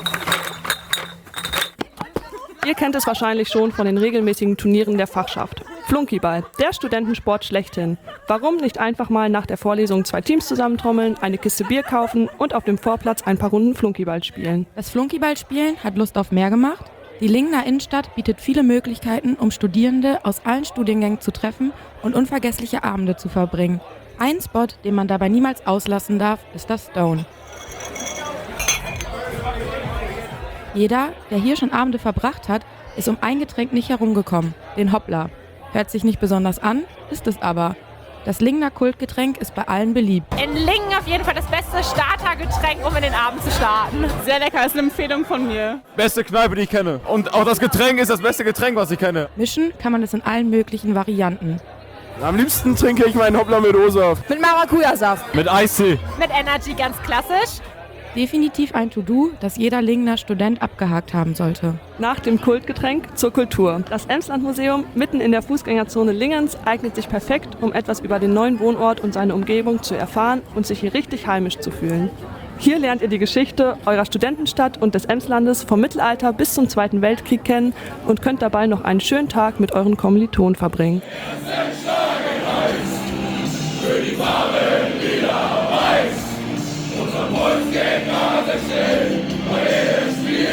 Speaker 10: Ihr kennt es wahrscheinlich schon von den regelmäßigen Turnieren der Fachschaft. Flunkyball, der Studentensport schlechthin. Warum nicht einfach mal nach der Vorlesung zwei Teams zusammentrommeln, eine Kiste Bier kaufen und auf dem Vorplatz ein paar Runden Flunkyball spielen?
Speaker 11: Das Flunkyballspielen hat Lust auf mehr gemacht. Die Lingener Innenstadt bietet viele Möglichkeiten, um Studierende aus allen Studiengängen zu treffen und unvergessliche Abende zu verbringen. Ein Spot, den man dabei niemals auslassen darf, ist das Stone. Jeder, der hier schon Abende verbracht hat, ist um ein Getränk nicht herumgekommen, den Hoppler. Hört sich nicht besonders an, ist es aber. Das Lingener Kultgetränk ist bei allen beliebt.
Speaker 14: In Lingen auf jeden Fall das beste Startergetränk, um in den Abend zu starten. Sehr lecker, ist eine Empfehlung von mir.
Speaker 17: Beste Kneipe, die ich kenne. Und auch das Getränk ist das beste Getränk, was ich kenne.
Speaker 11: Mischen kann man es in allen möglichen Varianten.
Speaker 29: Am liebsten trinke ich meinen Hoppla mit O-Saft.
Speaker 11: Mit Maracuja-Saft.
Speaker 29: Mit Eistee.
Speaker 14: Mit Energy ganz klassisch.
Speaker 11: Definitiv ein To-Do, das jeder Lingener Student abgehakt haben sollte.
Speaker 10: Nach dem Kultgetränk zur Kultur. Das Emsland-Museum mitten in der Fußgängerzone Lingens eignet sich perfekt, um etwas über den neuen Wohnort und seine Umgebung zu erfahren und sich hier richtig heimisch zu fühlen. Hier lernt ihr die Geschichte eurer Studentenstadt und des Emslandes vom Mittelalter bis zum Zweiten Weltkrieg kennen und könnt dabei noch einen schönen Tag mit euren Kommilitonen verbringen.
Speaker 3: Für die Farben wieder weiß. Unser Wolfgänger wechseln bei jedem Spiel.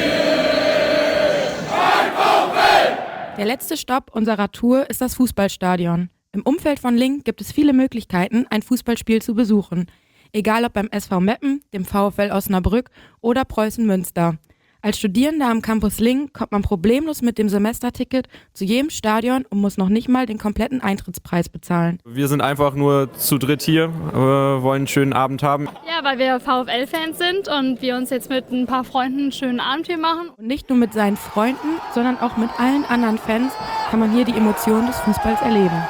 Speaker 3: Ein VfL!
Speaker 11: Der letzte Stopp unserer Tour ist das Fußballstadion. Im Umfeld von Lingen gibt es viele Möglichkeiten, ein Fußballspiel zu besuchen. Egal ob beim S V Meppen, dem VfL Osnabrück oder Preußen Münster. Als Studierender am Campus Lingen kommt man problemlos mit dem Semesterticket zu jedem Stadion und muss noch nicht mal den kompletten Eintrittspreis bezahlen.
Speaker 29: Wir sind einfach nur zu dritt hier, äh, wollen einen schönen Abend haben.
Speaker 6: Ja, weil wir VfL-Fans sind und wir uns jetzt mit ein paar Freunden einen schönen Abend hier machen.
Speaker 11: Und nicht nur mit seinen Freunden, sondern auch mit allen anderen Fans kann man hier die Emotionen des Fußballs erleben.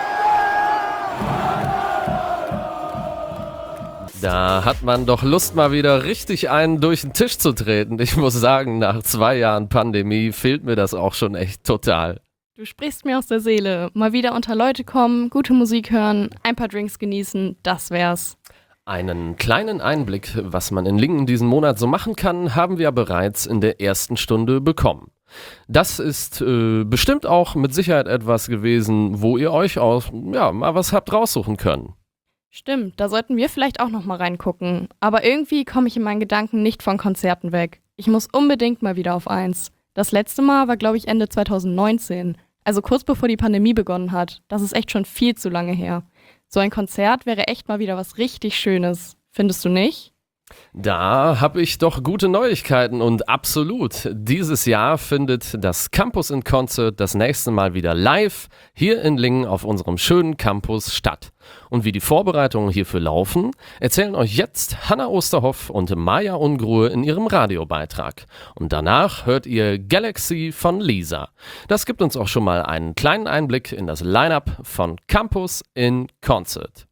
Speaker 18: Da hat man doch Lust, mal wieder richtig einen durch den Tisch zu treten. Ich muss sagen, nach zwei Jahren Pandemie fehlt mir das auch schon echt total.
Speaker 13: Du sprichst mir aus der Seele. Mal wieder unter Leute kommen, gute Musik hören, ein paar Drinks genießen, das wär's.
Speaker 18: Einen kleinen Einblick, was man in Lingen diesen Monat so machen kann, haben wir bereits in der ersten Stunde bekommen. Das ist äh, bestimmt auch mit Sicherheit etwas gewesen, wo ihr euch auch ja, mal was habt raussuchen können.
Speaker 13: Stimmt, da sollten wir vielleicht auch noch mal reingucken. Aber irgendwie komme ich in meinen Gedanken nicht von Konzerten weg. Ich muss unbedingt mal wieder auf eins. Das letzte Mal war, glaube ich, Ende zwanzig neunzehn. Also kurz bevor die Pandemie begonnen hat. Das ist echt schon viel zu lange her. So ein Konzert wäre echt mal wieder was richtig Schönes. Findest du nicht?
Speaker 18: Da habe ich doch gute Neuigkeiten und absolut. Dieses Jahr findet das Campus in Concert das nächste Mal wieder live hier in Lingen auf unserem schönen Campus statt. Und wie die Vorbereitungen hierfür laufen, erzählen euch jetzt Hanna Osterhoff und Maja Ungrue in ihrem Radiobeitrag. Und danach hört ihr Galaxy von Lisa. Das gibt uns auch schon mal einen kleinen Einblick in das Line-Up von Campus in Concert.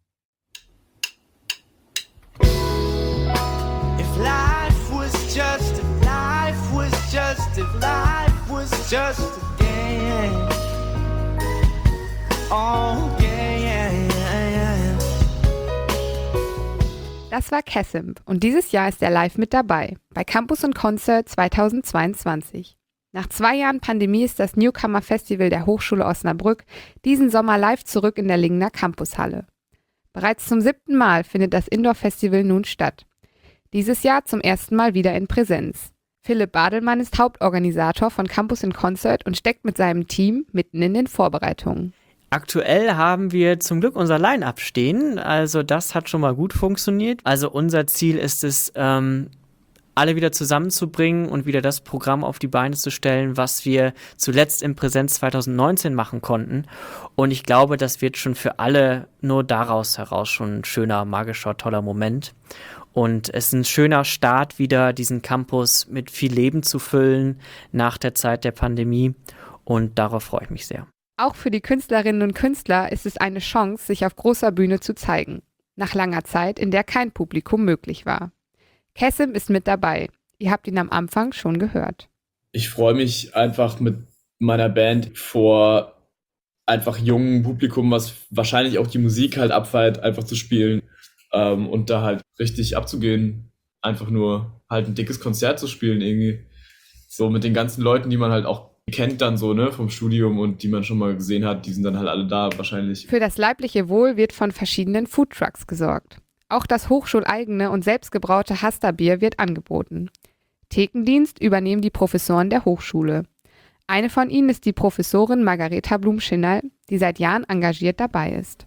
Speaker 3: Life was just, if life was just, if life was just a game. Oh, yeah, yeah, yeah.
Speaker 5: Das war Kessim und dieses Jahr ist er live mit dabei, bei Campus und Concert zweitausendzweiundzwanzig. Nach zwei Jahren Pandemie ist das Newcomer Festival der Hochschule Osnabrück diesen Sommer live zurück in der Lingener Campushalle. Bereits zum siebten Mal findet das Indoor-Festival nun statt. Dieses Jahr zum ersten Mal wieder in Präsenz. Philipp Badelmann ist Hauptorganisator von Campus in Concert und steckt mit seinem Team mitten in den Vorbereitungen.
Speaker 17: Aktuell haben wir zum Glück unser Line-Up stehen, also das hat schon mal gut funktioniert. Also unser Ziel ist es, ähm, alle wieder zusammenzubringen und wieder das Programm auf die Beine zu stellen, was wir zuletzt in Präsenz zwanzig neunzehn machen konnten. Und ich glaube, das wird schon für alle nur daraus heraus schon ein schöner, magischer, toller Moment. Und es ist ein schöner Start, wieder diesen Campus mit viel Leben zu füllen nach der Zeit der Pandemie. Und darauf freue ich mich sehr.
Speaker 5: Auch für die Künstlerinnen und Künstler ist es eine Chance, sich auf großer Bühne zu zeigen. Nach langer Zeit, in der kein Publikum möglich war. Kessim ist mit dabei. Ihr habt ihn am Anfang schon gehört.
Speaker 19: Ich freue mich einfach mit meiner Band vor einfach jungem Publikum, was wahrscheinlich auch die Musik halt abfeiert, einfach zu spielen. Ähm, und da halt richtig abzugehen, einfach nur halt ein dickes Konzert zu spielen irgendwie. So mit den ganzen Leuten, die man halt auch kennt dann so, ne, vom Studium und die man schon mal gesehen hat, die sind dann halt alle da wahrscheinlich.
Speaker 5: Für das leibliche Wohl wird von verschiedenen Foodtrucks gesorgt. Auch das hochschuleigene und selbstgebraute Hasta-Bier wird angeboten. Thekendienst übernehmen die Professoren der Hochschule. Eine von ihnen ist die Professorin Margareta Blum-Schinnal, die seit Jahren engagiert dabei ist.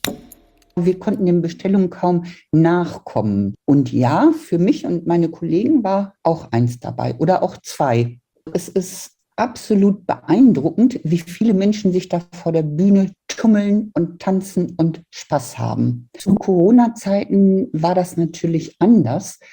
Speaker 20: Wir konnten den Bestellungen kaum nachkommen. Und ja, für mich und meine Kollegen war auch eins dabei oder auch zwei. Es ist absolut beeindruckend, wie viele Menschen sich da vor der Bühne tummeln und tanzen und Spaß haben. Zu Corona-Zeiten war das natürlich anders.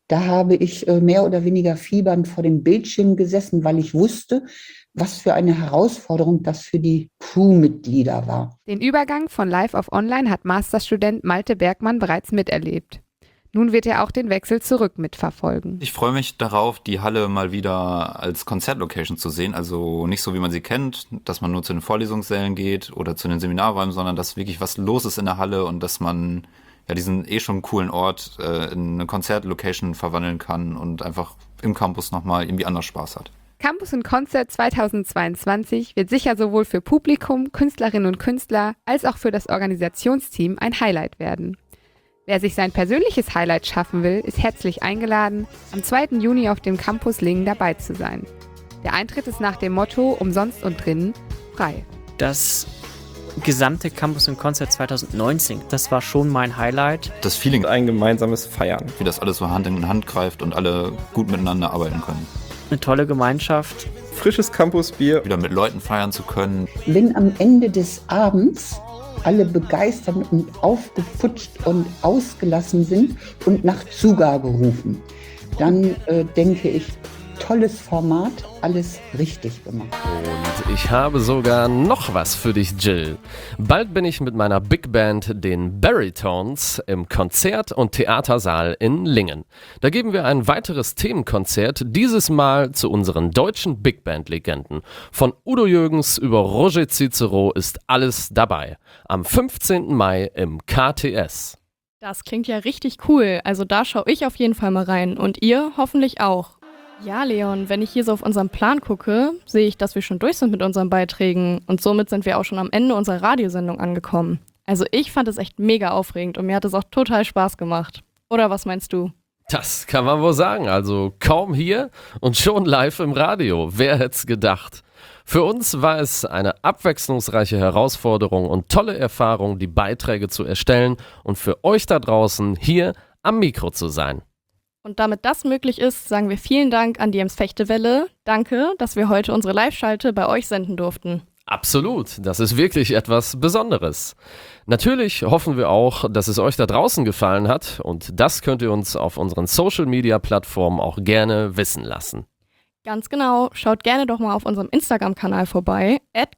Speaker 20: Da habe ich äh, mehr oder weniger fiebernd vor dem Bildschirm gesessen, weil ich wusste, was für eine Herausforderung das für die Crewmitglieder war.
Speaker 5: Den Übergang von Live auf Online hat Masterstudent Malte Bergmann bereits miterlebt. Nun wird er auch den Wechsel zurück mitverfolgen.
Speaker 1: Ich freue mich darauf, die Halle mal wieder als Konzertlocation zu sehen. Also nicht so, wie man sie kennt, dass man nur zu den Vorlesungssälen geht oder zu den Seminarräumen, sondern dass wirklich was los ist in der Halle und dass man ja diesen eh schon coolen Ort äh, in eine Konzertlocation verwandeln kann und einfach im Campus nochmal irgendwie anders Spaß hat.
Speaker 5: Campus und Concert zweitausendzweiundzwanzig wird sicher sowohl für Publikum, Künstlerinnen und Künstler als auch für das Organisationsteam ein Highlight werden. Wer sich sein persönliches Highlight schaffen will, ist herzlich eingeladen, am zweiten Juni auf dem Campus Lingen dabei zu sein. Der Eintritt ist nach dem Motto umsonst und drinnen frei.
Speaker 17: Das gesamte Campus und Concert zweitausendneunzehn, das war schon mein Highlight.
Speaker 1: Das Feeling,
Speaker 2: ein gemeinsames Feiern.
Speaker 1: Wie das alles so Hand in Hand greift und alle gut miteinander arbeiten können.
Speaker 17: Eine tolle Gemeinschaft.
Speaker 2: Frisches Campusbier.
Speaker 1: Wieder mit Leuten feiern zu können.
Speaker 20: Wenn am Ende des Abends alle begeistert und aufgefutscht und ausgelassen sind und nach Zugabe rufen, dann äh, denke ich, tolles Format, alles richtig gemacht.
Speaker 18: Und ich habe sogar noch was für dich, Jill. Bald bin ich mit meiner Big Band, den Baritones, im Konzert- und Theatersaal in Lingen. Da geben wir ein weiteres Themenkonzert, dieses Mal zu unseren deutschen Big Band-Legenden. Von Udo Jürgens über Roger Cicero ist alles dabei. Am fünfzehnten Mai im K T S.
Speaker 13: Das klingt ja richtig cool, also da schaue ich auf jeden Fall mal rein und ihr hoffentlich auch. Ja, Leon, wenn ich hier so auf unseren Plan gucke, sehe ich, dass wir schon durch sind mit unseren Beiträgen und somit sind wir auch schon am Ende unserer Radiosendung angekommen. Also ich fand es echt mega aufregend und mir hat es auch total Spaß gemacht. Oder was meinst du?
Speaker 18: Das kann man wohl sagen, also kaum hier und schon live im Radio. Wer hätte es gedacht? Für uns war es eine abwechslungsreiche Herausforderung und tolle Erfahrung, die Beiträge zu erstellen und für euch da draußen hier am Mikro zu sein.
Speaker 13: Und damit das möglich ist, sagen wir vielen Dank an die Ems-Fechtewelle. Danke, dass wir heute unsere Live-Schalte bei euch senden durften.
Speaker 18: Absolut, das ist wirklich etwas Besonderes. Natürlich hoffen wir auch, dass es euch da draußen gefallen hat und das könnt ihr uns auf unseren Social-Media-Plattformen auch gerne wissen lassen.
Speaker 13: Ganz genau, schaut gerne doch mal auf unserem Instagram-Kanal vorbei, at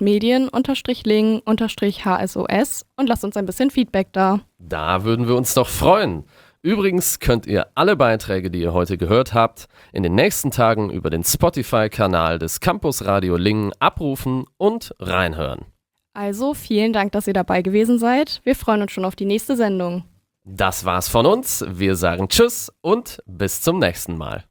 Speaker 13: campusmedien-ling-h s o s und lasst uns ein bisschen Feedback da.
Speaker 18: Da würden wir uns doch freuen. Übrigens könnt ihr alle Beiträge, die ihr heute gehört habt, in den nächsten Tagen über den Spotify-Kanal des Campus Radio Lingen abrufen und reinhören.
Speaker 13: Also vielen Dank, dass ihr dabei gewesen seid. Wir freuen uns schon auf die nächste Sendung.
Speaker 18: Das war's von uns. Wir sagen Tschüss und bis zum nächsten Mal.